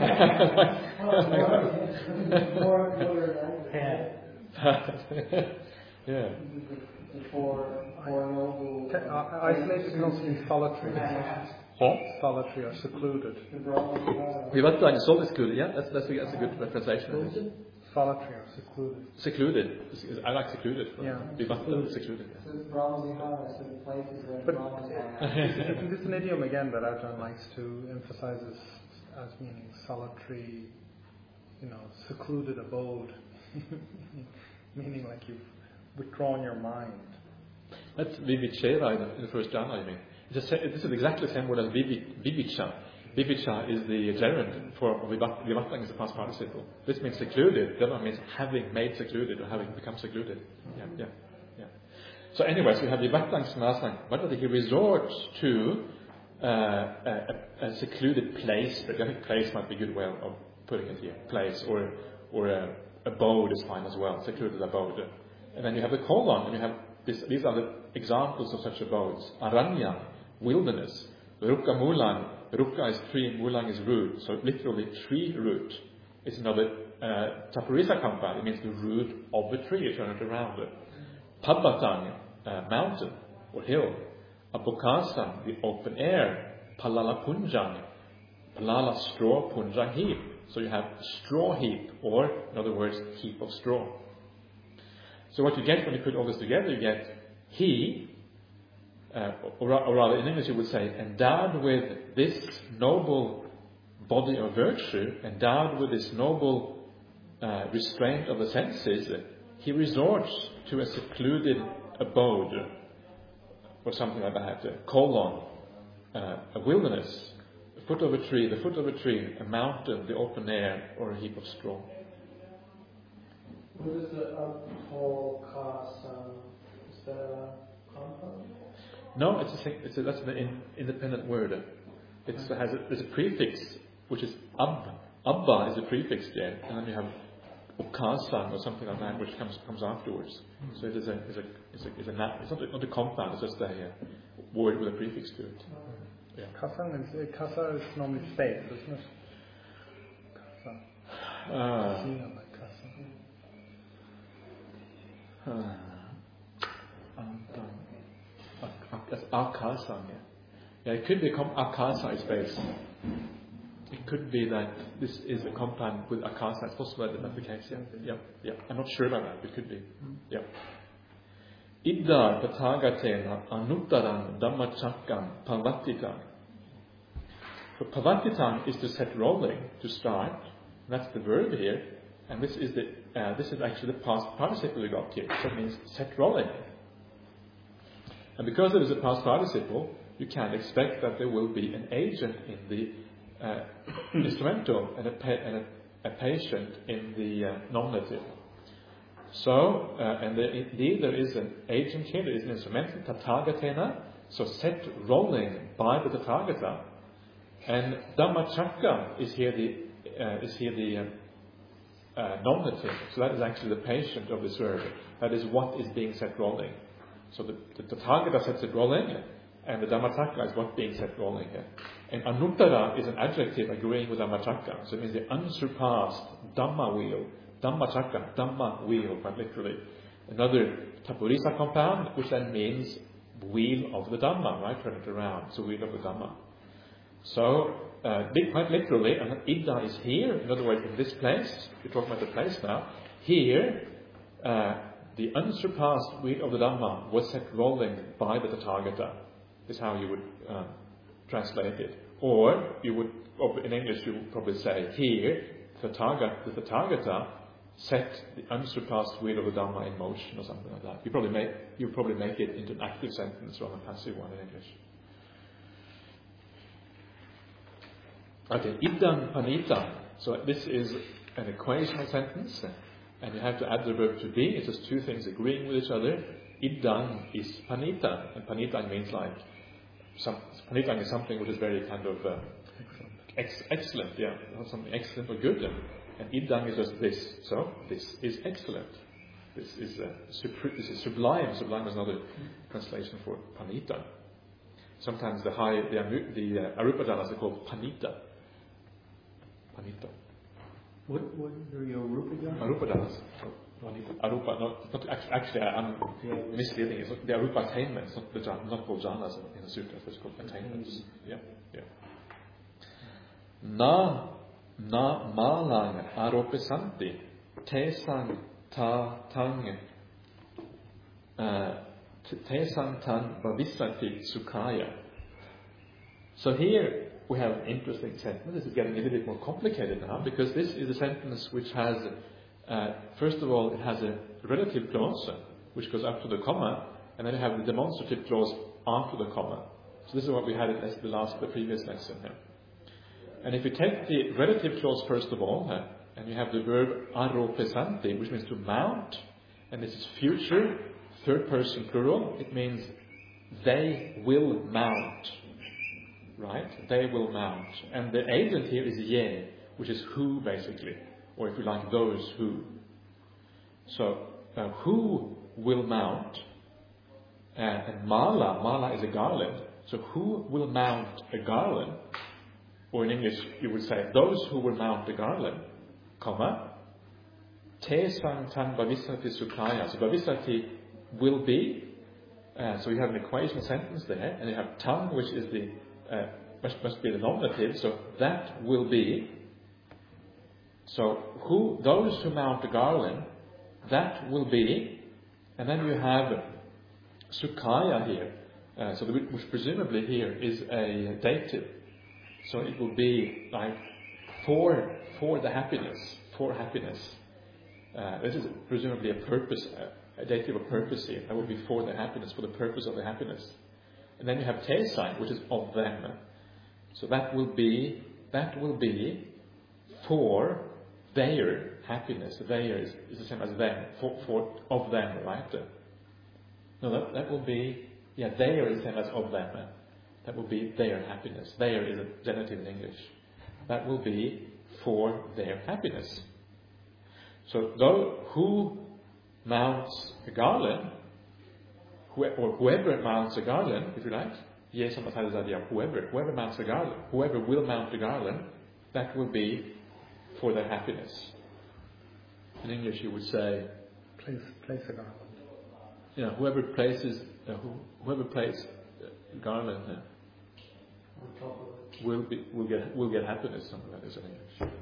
More, more yeah. For, for noble. Ca- uh, Isolated can also mean solitary. Huh? Solitary or secluded. Vivatta is solid secluded. Yeah, that's that's a, that's a good translation. Solitary or secluded. Secluded. I like secluded. Yeah. Vivatta, secluded. So Brahma-vihara, so the places where But Brahmas it's it's an idiom again that Ajahn likes to emphasize as, as meaning solitary, you know, secluded abode. Meaning like you've withdrawn your mind. That's vivichera in the, in the first jhana, I mean. It's a, this is exactly the same word as vivi, vivicha. Vivicha is the gerund for vivattang is the past participle. This means secluded. The other one means having made secluded or having become secluded. Yeah, yeah, yeah. So anyway, so you have vivattang sanasana. What does he resort to uh, a, a secluded place? I think place might be a good way of putting it here. Place or or a abode is fine as well. Secluded abode. And then you have the colon, and you have this, these are the examples of such abodes. Aranya, wilderness. Rukka mulang. Rukka is tree, mulang is root. So literally tree root is another uh, tapurisa compound. It means the root of the tree. You turn it around. Pabatang, uh, mountain or hill. Abokasang, the open air. Palala punjang, palala straw, punjang heap. So you have straw heap, or in other words, heap of straw. So what you get when you put all this together, you get he, uh, or, or rather in English you would say, endowed with this noble body of virtue, endowed with this noble uh, restraint of the senses, he resorts to a secluded abode, or something like that, a colon, uh, a wilderness, the foot of a tree, the foot of a tree, a mountain, the open air, or a heap of straw. What is the Apokasa? Is that a compound? No, it's a, it's a that's an in, independent word. It has a, there's a prefix which is ab. Abba is a prefix there, and then you have Okasang or something like that, which comes comes afterwards. So it is a is a is a, is a nat, it's not a, not a compound. It's just a uh, word with a prefix to it. Yeah. Kasang is uh, kasa is normally space, isn't it? Kasa. Uh, Sina like kasa. uh, That's Akasang, yeah. Yeah, it could become Akasa is space. It could be that this is a compound with Akasa. It's possible that that's the case, yeah. Yeah, yeah. I'm not sure about that, but it could be. Yeah. Idda Pathagatena Anuttaran Dhammachakam Pavatitam. So Pavatitam is to set rolling, to start. And that's the verb here. And this is the uh, this is actually the past participle we got here. So it means set rolling. And because it is a past participle, you can expect that there will be an agent in the uh, instrumental and, a, pa- and a, a patient in the uh, nominative. So, uh, and there, indeed there is an agent here, there is an instrumental, Tathagatena, so set rolling by the Tathagata. And Dhammachakka is here the, uh, is here the uh, uh, nominative. So that is actually the patient of this verb. That is what is being set rolling. So the, the Tathagata sets it rolling, and the Dhammachakka is what being set rolling here. And Anuttara is an adjective agreeing with Dhammachakka. So it means the unsurpassed Dhamma wheel. Dhammachakka, Dhamma wheel, quite literally. Another Tapurisa compound, which then means wheel of the Dhamma, right? Turn it around. So wheel of the Dhamma. So, uh, quite literally, and Idda is here. In other words, in this place, we're talking about the place now. Here, uh, the unsurpassed wheel of the Dhamma was set rolling by the Tathagata. Is how you would uh, translate it. Or you would, in English, you would probably say here, Tathagata, the Tathagata set the unsurpassed wheel of the Dhamma in motion, or something like that. You probably make you probably make it into an active sentence rather than a passive one in English. Okay, Iddam Panita. So this is an equational sentence, and you have to add the verb to be. It's just two things agreeing with each other. Iddam is Panita, and Panita means like some. Panita is something which is very kind of uh, ex- excellent, yeah, something excellent or good. And Iddam is just this. So this is excellent. This is uh, supr- this is sublime. Sublime is another translation for Panita. Sometimes the high the amu- the uh, Arupadalas are called Panita. Panita. What what are your Arupadalas? Arupadalas. Panita. Arupa. Not, not actually. actually I'm misleading. It's not the Arupa attainments, not the not called jhanas in the sutras. It's called attainments. Yeah, yeah. Na na malang aropesanti tesang ta tang tesang tan bhavisati sukhaya. So here we have an interesting sentence. This is getting a little bit more complicated now, because this is a sentence which has, uh, first of all, it has a relative clause which goes up to the comma, and then you have the demonstrative clause after the comma. So this is what we had in the last, the previous lesson here. And if you take the relative clause first of all, uh, and you have the verb aropesanti, which means to mount, and this is future, third person plural, it means they will mount. Right? They will mount. And the agent here is ye, which is who basically, or if you like, those who. So, uh, who will mount? Uh, and mala, mala is a garland. So, who will mount a garland? Or in English, you would say, those who will mount a garland, comma, te sang tan bhavisati sukhaya. So, bhavisati will be. Uh, so you have an equation sentence there, and you have tongue, which is the uh, must, must be the nominative. So that will be. So who those who mount the garland, that will be, and then you have Sukhaya here. Uh, so the, which presumably here is a dative. So it will be like for for the happiness, for happiness. Uh, this is presumably a purpose. Uh, A dative of purpose here. That will be for the happiness, for the purpose of the happiness. And then you have tesai, which is of them. So that will be that will be for their happiness. Their is, is the same as them, for, for of them, right? No, that that will be yeah. Their is the same as of them. That will be their happiness. Their is a genitive in English. That will be for their happiness. So though who mounts a garland, or whoever mounts a garland, if you like, yes, sometimes has this idea of whoever, whoever mounts a garland, whoever will mount a garland, that will be for their happiness. In English, you would say, Place, place a garland. you know, whoever places, uh, who, whoever places a garland uh, will be, will get, will get happiness. Something like this in English.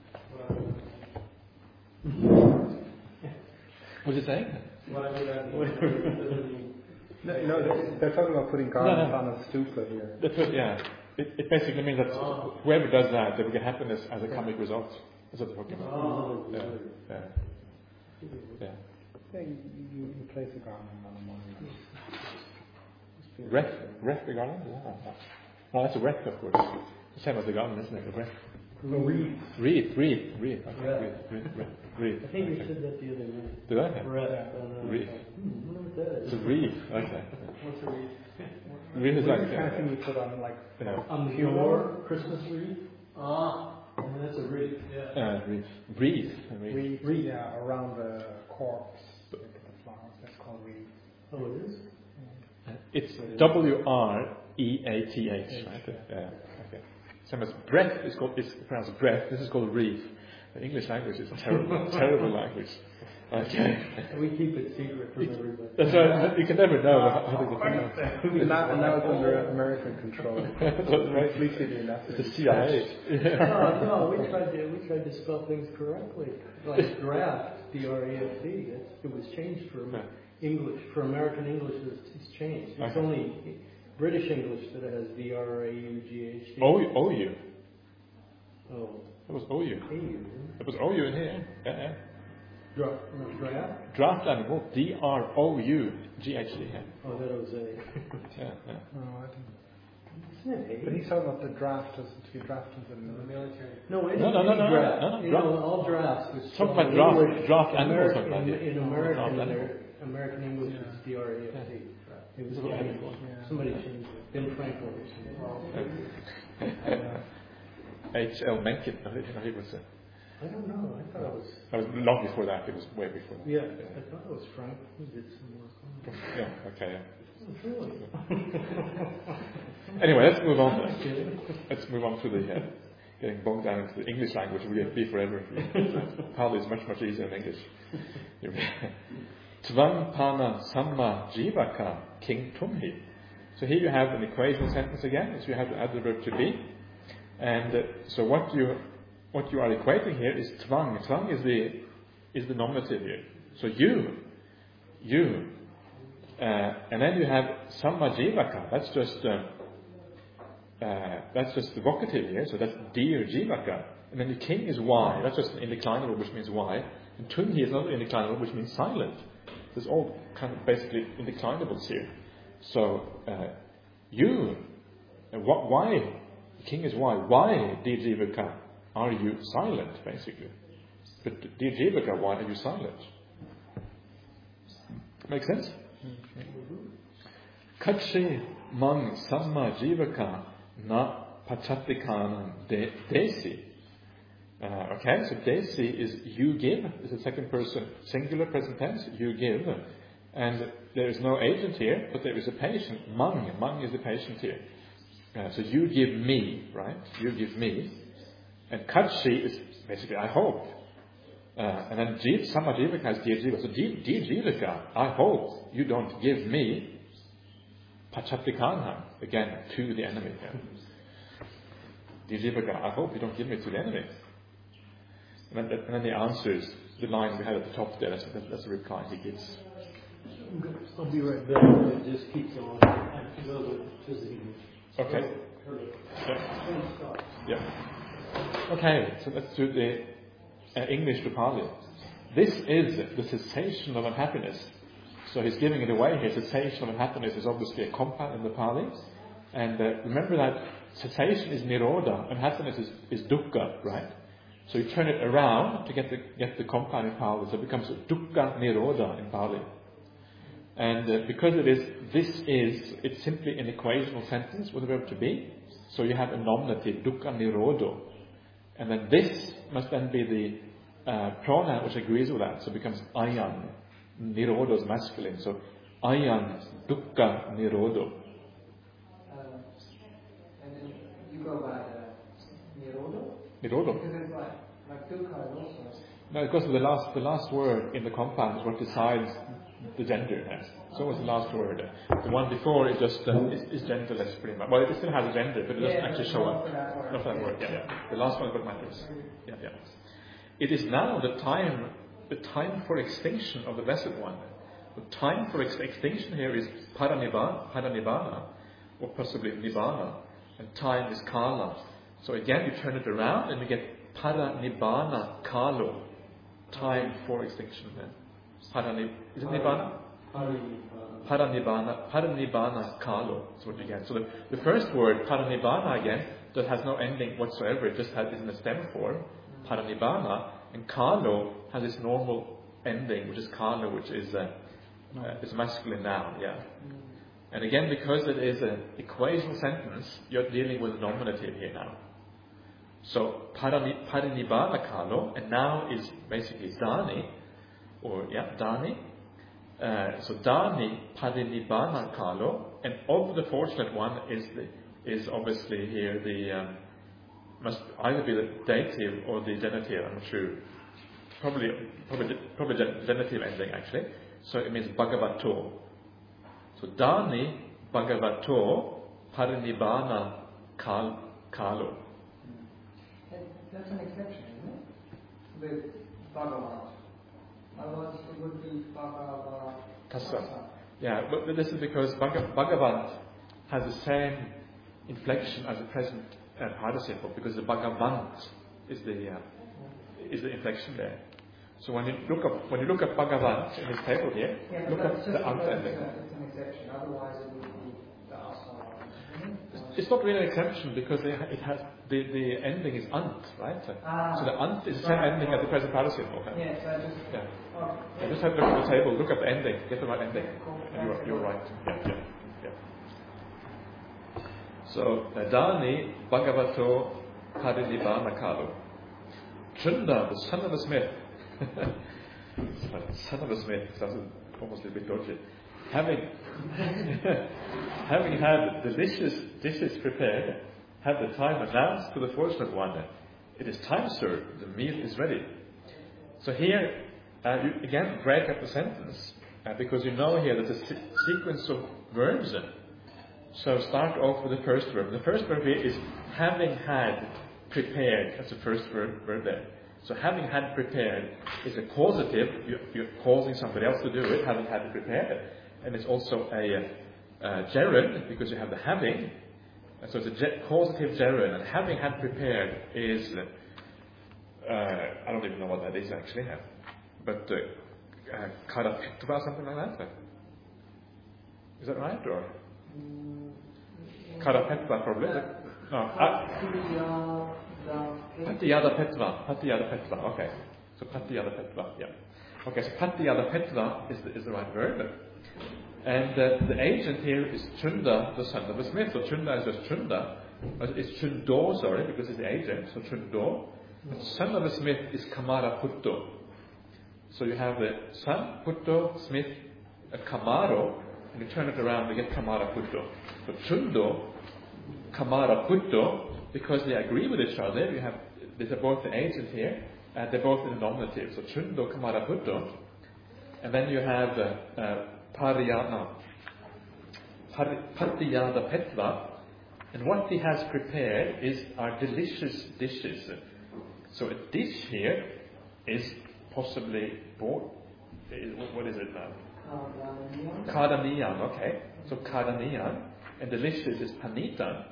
Yeah. What did you say? Whatever that means. No, no, they're, they're talking about putting garlands No, no. on a stupa here. That's what, yeah. It, it basically means that Oh. whoever does that, they will get happiness as a comic result. That's what they're talking about. Oh. Yeah. Yeah. Yeah. Yeah, you, you, you place a garland on a monument. Ref, ref the garland? Yeah. No, that's a wreath, of course. The same as the garland, isn't it? A wreath. A wreath. Wreath, wreath, wreath. Okay, Wreath. wreath, wreath, wreath, wreath. I think you Okay. said that the other night. Did I? Wreath. Uh, Wreath. Hmm, I wonder what that It's is. a wreath. Okay. What's a read? Wreath is Wreath like is the kind of thing uh, you put on, like, you know, On the door, Christmas wreath. Ah, and that's a read. Yeah. uh, wreath. Wreath. Wreath. wreath, yeah, around the corpse. Look at the flowers. That's called wreath. Oh, it is? It's W R E A T H, right? Yeah. Okay. Same as breath is called is pronounced breath. This is called wreath. The English language is a terrible, terrible language. Okay. We keep it secret from everybody. That's right. You can never know how things are pronounced. And now, and now it's under American control. That's right. Police city, that's It's the C I A. Yeah. No, no, we tried to we tried to spell things correctly. Like draft, D R A F T. It's, it was changed from Yeah. English. For American English, it's, it's changed. It's Okay. only British English that has D R A U G H T. O U. Oh, It was O U. A U. It was O U in here. Yeah, yeah. Dra- no, draft. Draft animal. D R O U G H T. Yeah. Oh, that was A. Yeah. Yeah. No, I didn't. Isn't it But A? he's talking about the draft as to be drafted into the The military. military. No, any, No, no, no, any no, no, draft. no, no, You draft. know, all drafts. It's Talk uh, about draft- English- draft animals, American, something like in, that. in Draft American, animal. Amer- American English, it's D R A F T. It was It's a little changed. funny. Yeah. Somebody changed it. Ben Franklin or something. H L Mencken. I think he was. Uh, I don't know. I thought it was. that was long before that. It was way before that. Yeah, I thought it was Frank who did some work on it. Yeah. Okay. Yeah. Oh, really? Anyway, let's move on then. Kidding. Let's move on to the uh, getting bogged down into the English language. We'll be forever. Pali is much much easier in English. Tvang pana samma jivaka king tumhi. So here you have an equation sentence again. So you have to add the verb to be, and uh, so what you what you are equating here is tvang. Tvang is the is the nominative here. So you, you, uh, and then you have samma jivaka. That's just. Uh, Uh, that's just the vocative here, so that's dear jivaka. And then the king is Y, that's just an indeclinable, which means Y. And tunhi is another indeclinable, which means silent. There's all kind of basically indeclinables here. So, uh, you, uh, wh- why, the king is Y, why, dear jivaka, are you silent, basically? But dear jivaka, why are you silent? Make sense? Kachi mang samma jivaka na pachatikanam de- desi. Uh, okay, so desi is you give, is the second person singular present tense, you give, and there is no agent here, but there is a patient, mang, mang is the patient here. Uh, so you give me, right? You give me. And kachi is basically I hope. Uh, and then Jeev, Samajivaka is Dear Jiva. So Dear Jivaka, I hope you don't give me Pachatikana, again, to the enemy. Yeah. Dear Jivaka, I hope you don't give me to the enemy. And then, and then the answer is the line we had at the top there. That's, that's the reply he gives. I'll be right back. It just keeps on. I have to go to the English. Okay. Yeah. yeah. Okay, so let's do the uh, English to Pali. This is the cessation of unhappiness. So he's giving it away here. Cessation of unhappiness is obviously a compound in the Pali. And uh, remember that cessation is nirodha, unhappiness is, is dukkha, right? So you turn it around to get the get the compound in Pali. So it becomes dukkha nirodha in Pali. And uh, because it is, this is, it's simply an equational sentence with the verb to be. So you have a nominative, dukkha nirodho. And then this must then be the uh, pronoun which agrees with that. So it becomes ayan. Nirodho is masculine. So ayan dukkha nirodho. Uh, and then you go by uh, nirodho? Nirodho. Because it's like, like dukkha also. No, because the last, the last word in the compound is what decides the gender. Yes. So what's the last word? The one before is just uh, is, is genderless pretty much. Well, it still has a gender, but it doesn't yeah, actually show up. That Not that word. Yeah, yeah. The last one is what matters. Yeah, yeah. It is now the time, the time for extinction of the blessed one. The time for ex- extinction here is paranibbana, paranibbana, or possibly nibbana, and time is kala. So again, you turn it around and you get paranibbana kalo, time for extinction. Then. Paranib- is it nibbana? Paranibbana, paranibbana kalo. That's what you get. So the, the first word, paranibbana, again, that has no ending whatsoever. It just has, is in the stem form, paranibbana, and kalo has its normal ending, which is kalo, which is uh, uh, is masculine noun. Yeah. And again, because it is an equational sentence, you're dealing with a nominative here now. So parani, paranibbana kalo, and now is basically dani, or yeah, dani. Uh, so dani parinibbana kalo, and of the fortunate one is the, is obviously here the um, must either be the dative or the genitive. I'm not sure. Probably probably probably genitive ending actually. So it means bhagavato. So dani bhagavato parinibbana kal, kalo. That's an exception, isn't it? With Bhagavat. Otherwise it would be Bhagavad. Tassa. Yeah, but this is because Bhagavat has the same inflection as the present uh, participle, because the Bhagavant is the uh, is the inflection there. So when you look up when you look at Bhagavant in this table here, yeah, look at the ant ending. It's an exception. Otherwise it would be the asana. It's not really an exception because it has the, the ending is ant, right? Ah, so the ant is the same right. ending as the present participle. Okay? Yes, I just. Yeah. Oh, Yeah, just have a look at the table, look at the ending, get the right ending. Cool. And you're, you're right. Yeah, yeah, yeah. So, Dani Bhagavato Parinibbana kalo. Chunda, the son of a smith, son of a smith, sounds almost a bit dodgy. Having, having had delicious dishes prepared, have the time announced to the fortunate one. It is time, sir, the meal is ready. So here, uh, you again break up the sentence, uh, because you know here that the se- sequence of verbs. So start off with the first verb. The first verb here is having had prepared. That's the first verb, verb there. So having had prepared is a causative. You're, you're causing somebody else to do it, having had it prepared. And it's also a uh, gerund, because you have the having. And so it's a ge- causative gerund. And having had prepared is, uh, I don't even know what that is actually. But uh, uh, karapetva, something like that. Is that right? Or karapetva probably? No. Uh, Patiyada Petva. Patiyada Petva. Okay. So Patiyada Petva. Yeah. Okay. So Patiyada Petva is the, is the right verb. And uh, the agent here is Chunda, the son of a smith. So Chunda is just Chunda. It's Chundo, sorry, because it's the agent. So Chundo. The son of a smith is Kamara Putto. So you have the son, Putto, smith, a Kamaro, and you turn it around to get Kamara Putto. So Chundo, Kamara Putto, because they agree with each other, you have these are both the agent here, Uh, they're both in the nominative. So chundo kamara putto. And then you have uh, uh, pariyana, patiyada petva. And what he has prepared is our delicious dishes. So a dish here is possibly bought. What is it now? Kadaniyan, okay. So kadaniyan. And delicious is panitan.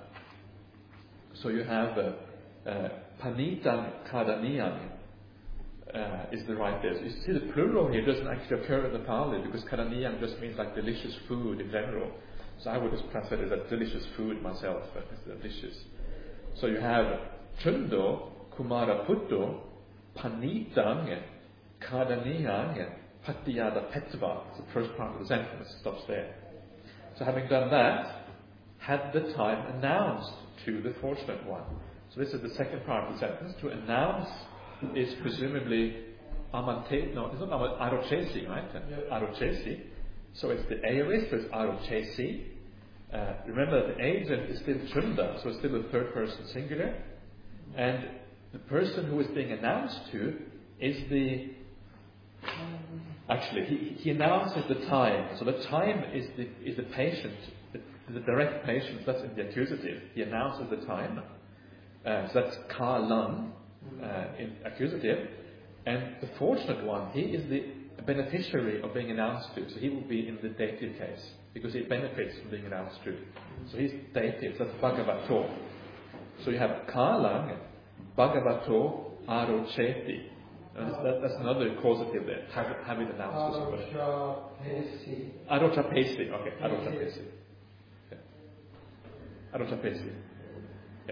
So you have uh, uh, panitan kadaniyan uh, is the right there. So you see the plural here doesn't actually occur in the Pali because kadaniyan just means like delicious food in general. So I would just translate it as delicious food myself. It's delicious. So you have chundo, kumara putto, panitang, kadaniyang, patiyada petva. It's the first part of the sentence. It stops there. So having done that, had the time announced to the fortunate one. So this is the second part of the sentence. To announce is presumably amante, no, it's not arochesi, right? Yeah. Arochesi. So it's the aorist, so it's arochesi. Uh, remember that the agent is still chunda, so it's still the third person singular. And the person who is being announced to is the... Actually, he, he announces the time. So the time is the, is the patient, the, the direct patient, that's in the accusative. He announces the time. Uh, so that's ka lang uh, in accusative. And the fortunate one, he is the beneficiary of being announced to. So he will be in the dative case because he benefits from being announced to. So he's dative, so that's bhagavato. So you have ka lang, bhagavato, arocheti. And that, that's another causative there. Have, have it announced to somebody. Arocha pesi. Okay, arocha pesi. Yeah. Arocha pesi. Yeah.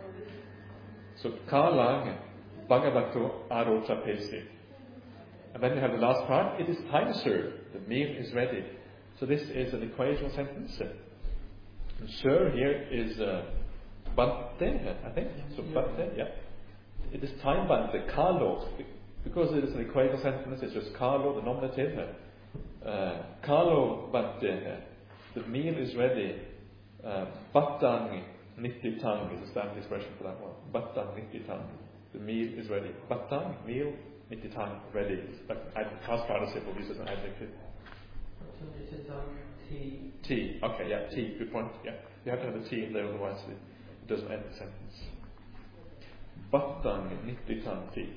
So kalang bhagavato arocha pesi. And then you have the last part. It is time, sir. The meal is ready. So this is an equational sentence. And sir here is uh, bante, I think. So bante, yeah. It is time bante, kalo. Because it is an equational sentence, it's just kalo, the nominative. Uh, kalo bante, the meal is ready. Uh, batang nittitang is the standard expression for that one. Batang nittitang, the meal is ready. Batang, meal, nittitang, ready. Like past participle uses an adjective. So this is um, tea. Tea, okay, yeah, tea, good point. Yeah, you have to have the tea in there, otherwise it, it doesn't end the sentence. Batang nittitang tea.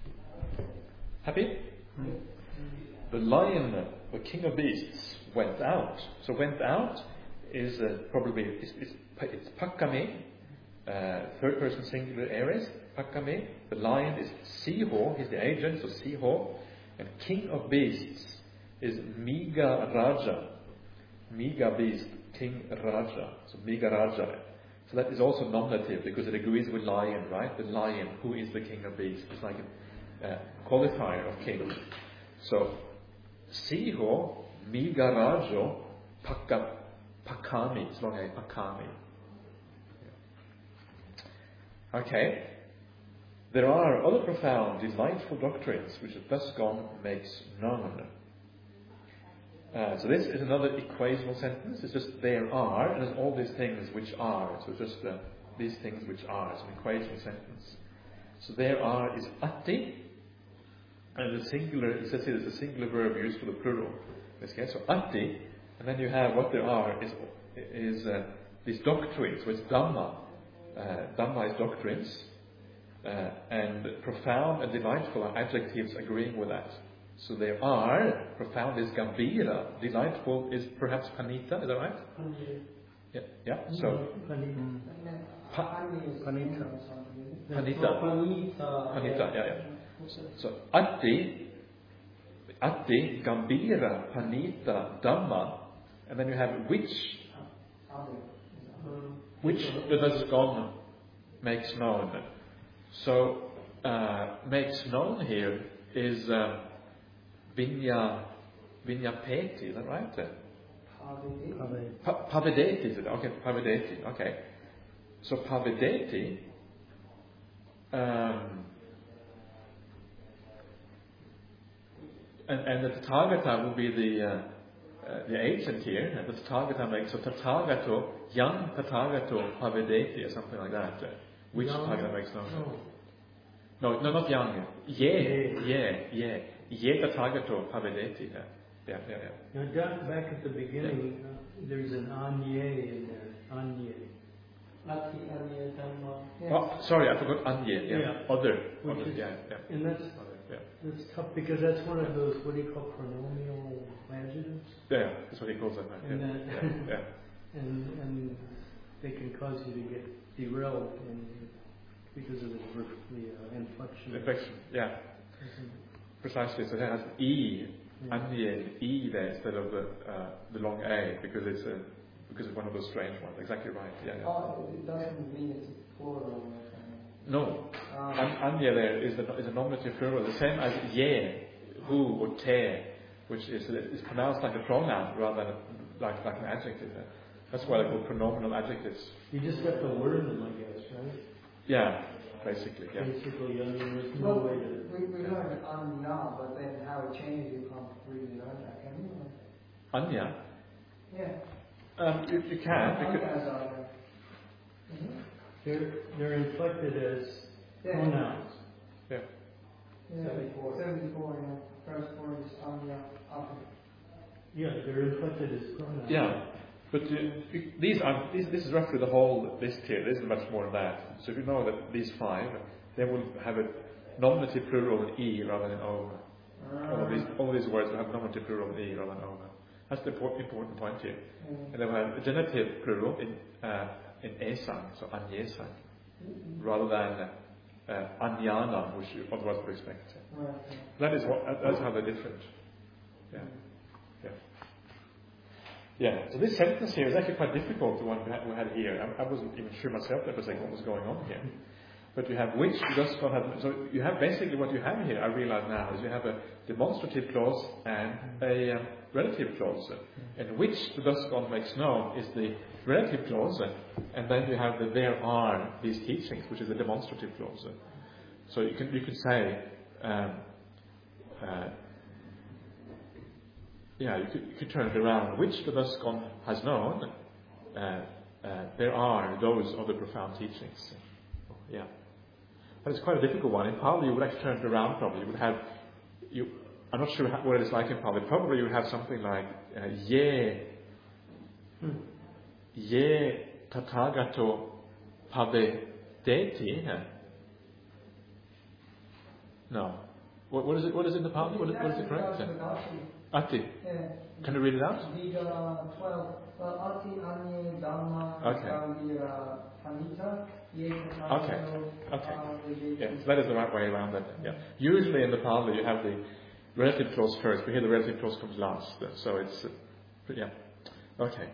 Happy? Mm-hmm. The lion, the king of beasts, went out. So went out is uh, probably it's, it's, it's pakame, uh, third person singular aorist. Pakame. The lion is Siho. He's the agent, so Siho. And king of beasts is Miga Raja. Miga beast, king Raja. So Miga Raja. So that is also nominative because it agrees with lion, right? The lion, who is the king of beasts. It's like a Uh, qualifier of king. So, Siho, Migarajo, Paka, Pakami. It's long as Pakami. Okay. There are other profound, delightful doctrines which the Thuscon makes known. Uh, so this is another equational sentence. It's just there are, and there's all these things which are. So just uh, these things which are. It's an equational sentence. So there are is atti. And the singular, it says here, there's a singular verb used for the plural. In this case, so atti, and then you have what there are is is uh, these doctrines. So it's dhamma. Uh, dhamma is doctrines, uh, and profound and delightful are adjectives agreeing with that. So there are profound is gambira, delightful is perhaps panita. Is that right? Yeah. Yeah. So Panita. pa- Panita. panita. Panita. Yeah. Yeah. So atti, atti, gambira, panita, dhamma, and then you have which, which the Thuscon makes known. So uh, makes known here is um, vinya, vinyapeti. Is that right? Pa- pavideti is it? Okay, pavideti. Okay. So pavideti. Um, And, and the Tathagata will be the uh, uh, the agent here. And the Tathagata makes so Tathagato, young Tathagato Pavideti or something like that. Uh, which Tathagata makes known? No, no, not yang. Ye, ye, ye. Ye tathagato pavedeti. Yeah, yeah, yeah. yeah. Now, down back at the beginning, uh, there's an anye in there. Anye. Ati anya dhamma. Yes. Oh, sorry, I forgot anye. Yeah, Yeah. other. Which other is- yeah, yeah. And that's Other, yeah. that's tough because that's one of those, what do you call pronomial adjectives? Yeah, that's what he calls them. And Yeah, that- yeah, yeah. And and they can cause you to get derailed in, because of the, the uh, inflection. Inflection. Yeah, precisely. So it has e, Yeah. anye, e there instead of the uh, the long a because it's a because it's one of those strange ones. Exactly right. Yeah. yeah. Oh, it doesn't mean it's plural. No, Um, An- anya there is the is a nominative plural, the same as ye, who or te, which is is pronounced like a pronoun rather than like like an adjective. That's why they're called pronominal adjectives. You just have to learn them, I guess, right? Yeah, basically. Yeah. Basically, I mean, there's no well, way to. we, we learned anya, but then how it changes, you can't really learn that, can you? Anya. Yeah. Um, you, you can. You could, Anyas are there. Mhm. They're they're inflected as Yeah. pronouns. yeah. Yeah. seventy-four. seventy-four, yeah. First word is anya, after. Yeah, they're inflected as pronouns. Yeah. But uh, you- these are these, this is roughly the whole list here. There isn't much more than that. So if you know that these five, they will have a nominative plural in e rather than over. All of these all of these words will have nominative plural in e rather than over. That's the important, important point here. And they will have a genitive plural in uh, in esang, so anyesang, rather than uh, anyana, which you otherwise would expect. Right. That is what that's how they're different. Yeah. Yeah. Yeah, so this sentence here is actually quite difficult, the one we had, we had here. I, I wasn't even sure myself that was like what was going on here. But you have which does not have, so you have basically what you have here, I realize now, is you have a demonstrative clause and a um, relative clause. And which the Duscon makes known is the relative clause, and then you have the there are these teachings, which is the demonstrative clause. So you can you could say, um, uh, yeah, you could, you could turn it around. Which the Duscon has known, uh, uh, there are those other profound teachings. Yeah. But it's quite a difficult one. In Pali, you would actually turn it around probably. You would have, you, I'm not sure how, what it is like in Pali. Probably you would have something like, uh, Ye, Ye Tathagato Pavadeti. huh? No. What, what is it? What is it in the Pali? What is, what is it correct? Ati. Yeah. Can you read it out? Viga twelve. Well, Ati Anye Dhamma Okay. Gavira Panita. Okay. Okay. Yeah, so that is the right way around that. Yeah. Usually in the Pali you have the relative clause first, but here the relative clause comes last. So it's, uh, yeah. Okay.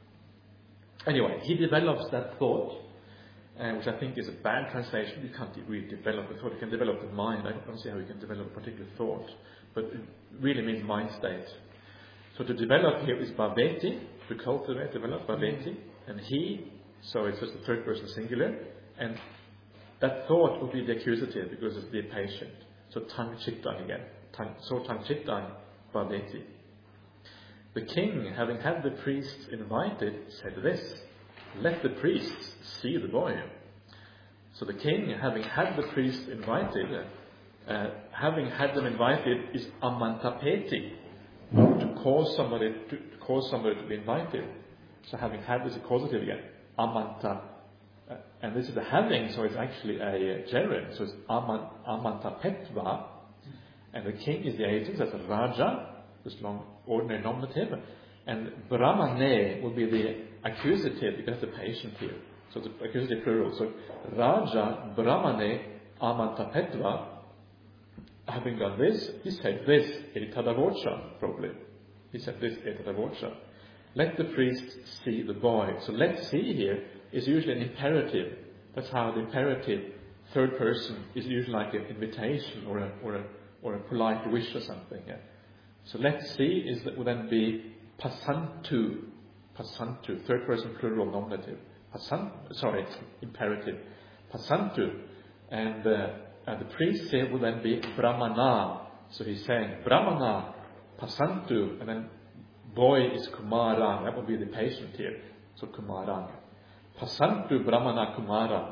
Anyway, he develops that thought, uh, which I think is a bad translation. You can't really develop a thought. You can develop the mind. I don't see how you can develop a particular thought, but it really means mind state. So to develop here is bhaveti, to cultivate, develop bhaveti, and he. So it's just the third person singular, and that thought will be the accusative because it's the patient. So tang chittang again. Tang, so tang chittang bhaveti. The king, having had the priests invited, said this: let the priests see the boy. So the king, having had the priests invited, uh, having had them invited is amantapeti, to cause somebody to, to cause somebody to be invited. So having had is a causative again. Amanta, uh, and this is a having, so it's actually a uh, gerund, so it's aman, amanta petva, and the king is the agent, that's a raja, this long ordinary nominative, and brahmane will be the accusative, because the patient here, so it's accusative plural, so raja brahmane amanta petva, having done this, he said this, etadavocha, probably, he said this, etadavocha. Let the priest see the boy. So let see here is usually an imperative. That's how the imperative third person is usually like an invitation or a or a or a polite wish or something. Yeah. So let see is that will then be pasantu, pasantu, third person plural nominative. Pasan, sorry, imperative. Pasantu, and uh, and the priest here will then be brahmana. So he's saying brahmana, pasantu, and then boy is Kumara, that would be the patient here. So Kumara. Pasantu Brahmana Kumara.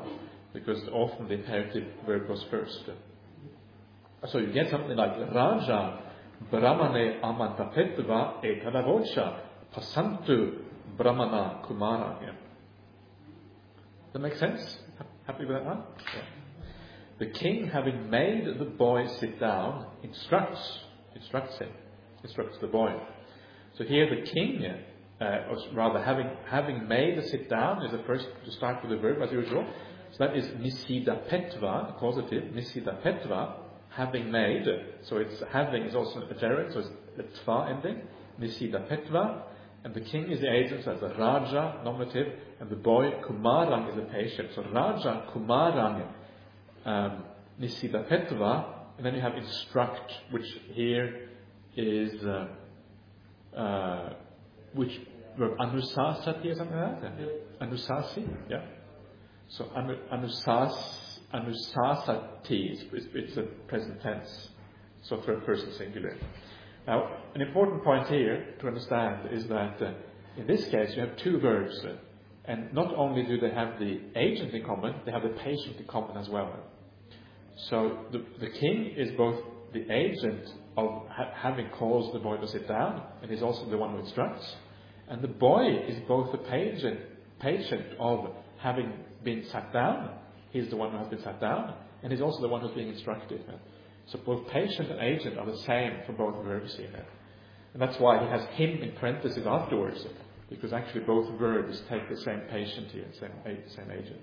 because often the imperative verb goes first. So you get something like Raja Brahmane Amantapetva Ekadavocha Pasantu Brahmana Kumara. Yeah. Does that make sense? Happy with that one? Yeah. The king, having made the boy sit down, instructs instructs him, instructs the boy. So here the king, uh, or rather having having made the sit down, is the first to start with the verb as usual. So that is Nisida Petva, a causative, Nisida Petva, having made. So it's having is also a gerund, so it's a tva ending, Nisida Petva. And the king is the agent, so that's a Raja, nominative, and the boy, Kumarang, is a patient. So Raja, Kumarang, um, Nisida Petva, and then you have instruct, which here is, uh, uh, which verb, Anusasati or something like that? Yeah. Anusasi, yeah. So anu, Anusas, Anusasati, is, it's, it's a present tense, so third person singular. Now, an important point here to understand is that uh, in this case you have two verbs, uh, and not only do they have the agent in common, they have the patient in common as well. So the, the king is both the agent of ha- having caused the boy to sit down, and he's also the one who instructs, and the boy is both the patient, patient of having been sat down, he's the one who has been sat down, and he's also the one who's being instructed. So both patient and agent are the same for both verbs here. And that's why he has him in parentheses afterwards, because actually both verbs take the same patient here, same, same agent.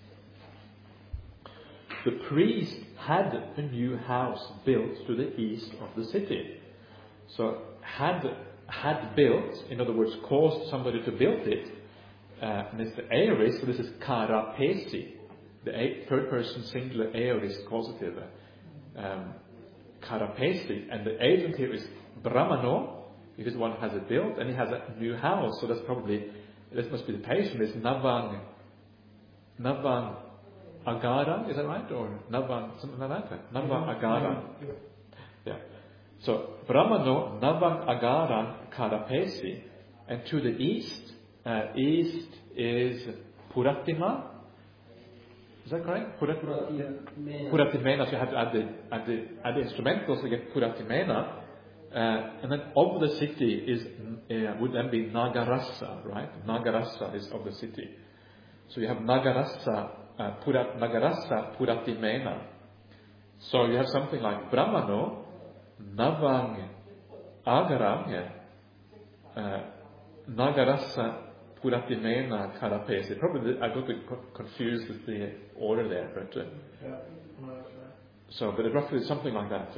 The priest had a new house built to the east of the city. So had had built, in other words, caused somebody to build it, uh, and it's the aorist, so this is karapesi, the a- third person singular aorist causative. Um, karapesi, and the agent here is Brahmano, because one has it built, and he has a new house, so that's probably, this must be the patient, is Navang, Navang Agara, is that right? Or Navang, something like that? Navang Agara. Yeah. So, Brahmano, Navang Agara Karapesi, and to the east, uh, east is Puratima. Is that correct? Puratimena. Puratimena, so you have to add the, add the, add the instrumentals to get Puratimena. Uh, and then of the city is, uh, would then be Nagarasa, right? Nagarasa is of the city. So you have Nagarasa, uh, Purat, Nagarasa, Puratimena. So you have something like Brahmano, Navang, Agarang, uh, Nagarasa, Puratimena, Karapesi. Probably I got confused with the order there, but uh, Yeah. so, but it roughly is something like that. Uh,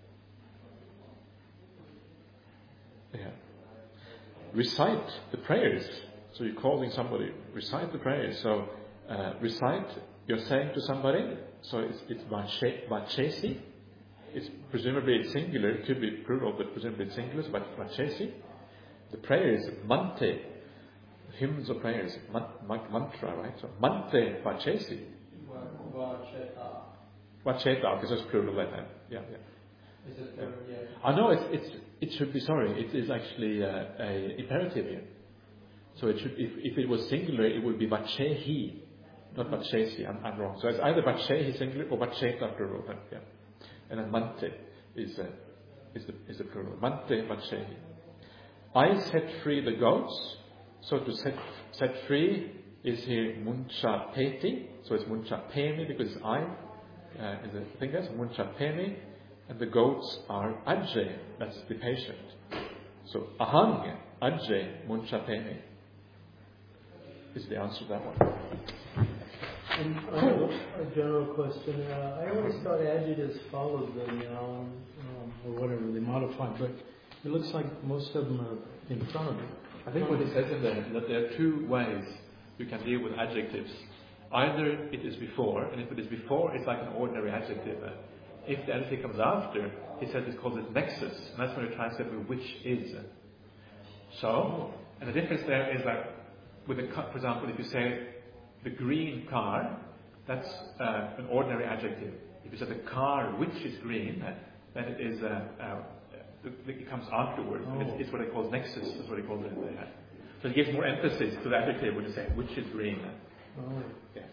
yeah. Recite the prayers. So you're calling somebody. Recite the prayers. So uh, recite. You're saying to somebody. So it's it's vachesi. It's presumably it's singular. It could be plural, but presumably it's singular. So vachesi. The prayer is mante. Hymns or prayers, mantra, right? So, mante vachesi. Vacheta. Vacheta, because it's plural that time. Yeah, yeah. Is it plural? Yeah. I know it's, it's, it should be, sorry, it is actually uh, a imperative here. So it should, if, if it was singular, it would be vachehi, not vachesi. I'm, I'm wrong. So it's either vachehi singular or vacheta plural. Yeah. And then mante is, uh, is, the, is the plural. Mante vachehi. I set free the goats. So to set set free is here muncha peti. So it's muncha pemi because it's I uh, is the thing that's muncha pemi, and the goats are ajje. That's the patient. So ahang ajje muncha pemi is the answer to that one. And uh, a general question. Uh, I always thought adjectives followed the noun um, or whatever they modified, but it looks like most of them are in front of it. I think what it says in there that there are two ways you can deal with adjectives. Either it is before, and if it is before, it's like an ordinary adjective. If the adjective comes after, he says it's called a nexus, and that's when you translate with which is. So, and the difference there is that, with the, for example, if you say the green car, that's uh, an ordinary adjective. If you say the car which is green, then it is uh, uh, it comes afterwards. Oh. It's, it's what it calls nexus. That's what it calls it. So it gives more emphasis to the adjective when you say which is green. Oh. Yeah, yeah.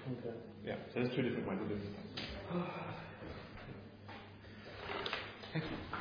Okay. Yeah, so there's two different ways of doing it. Thank you.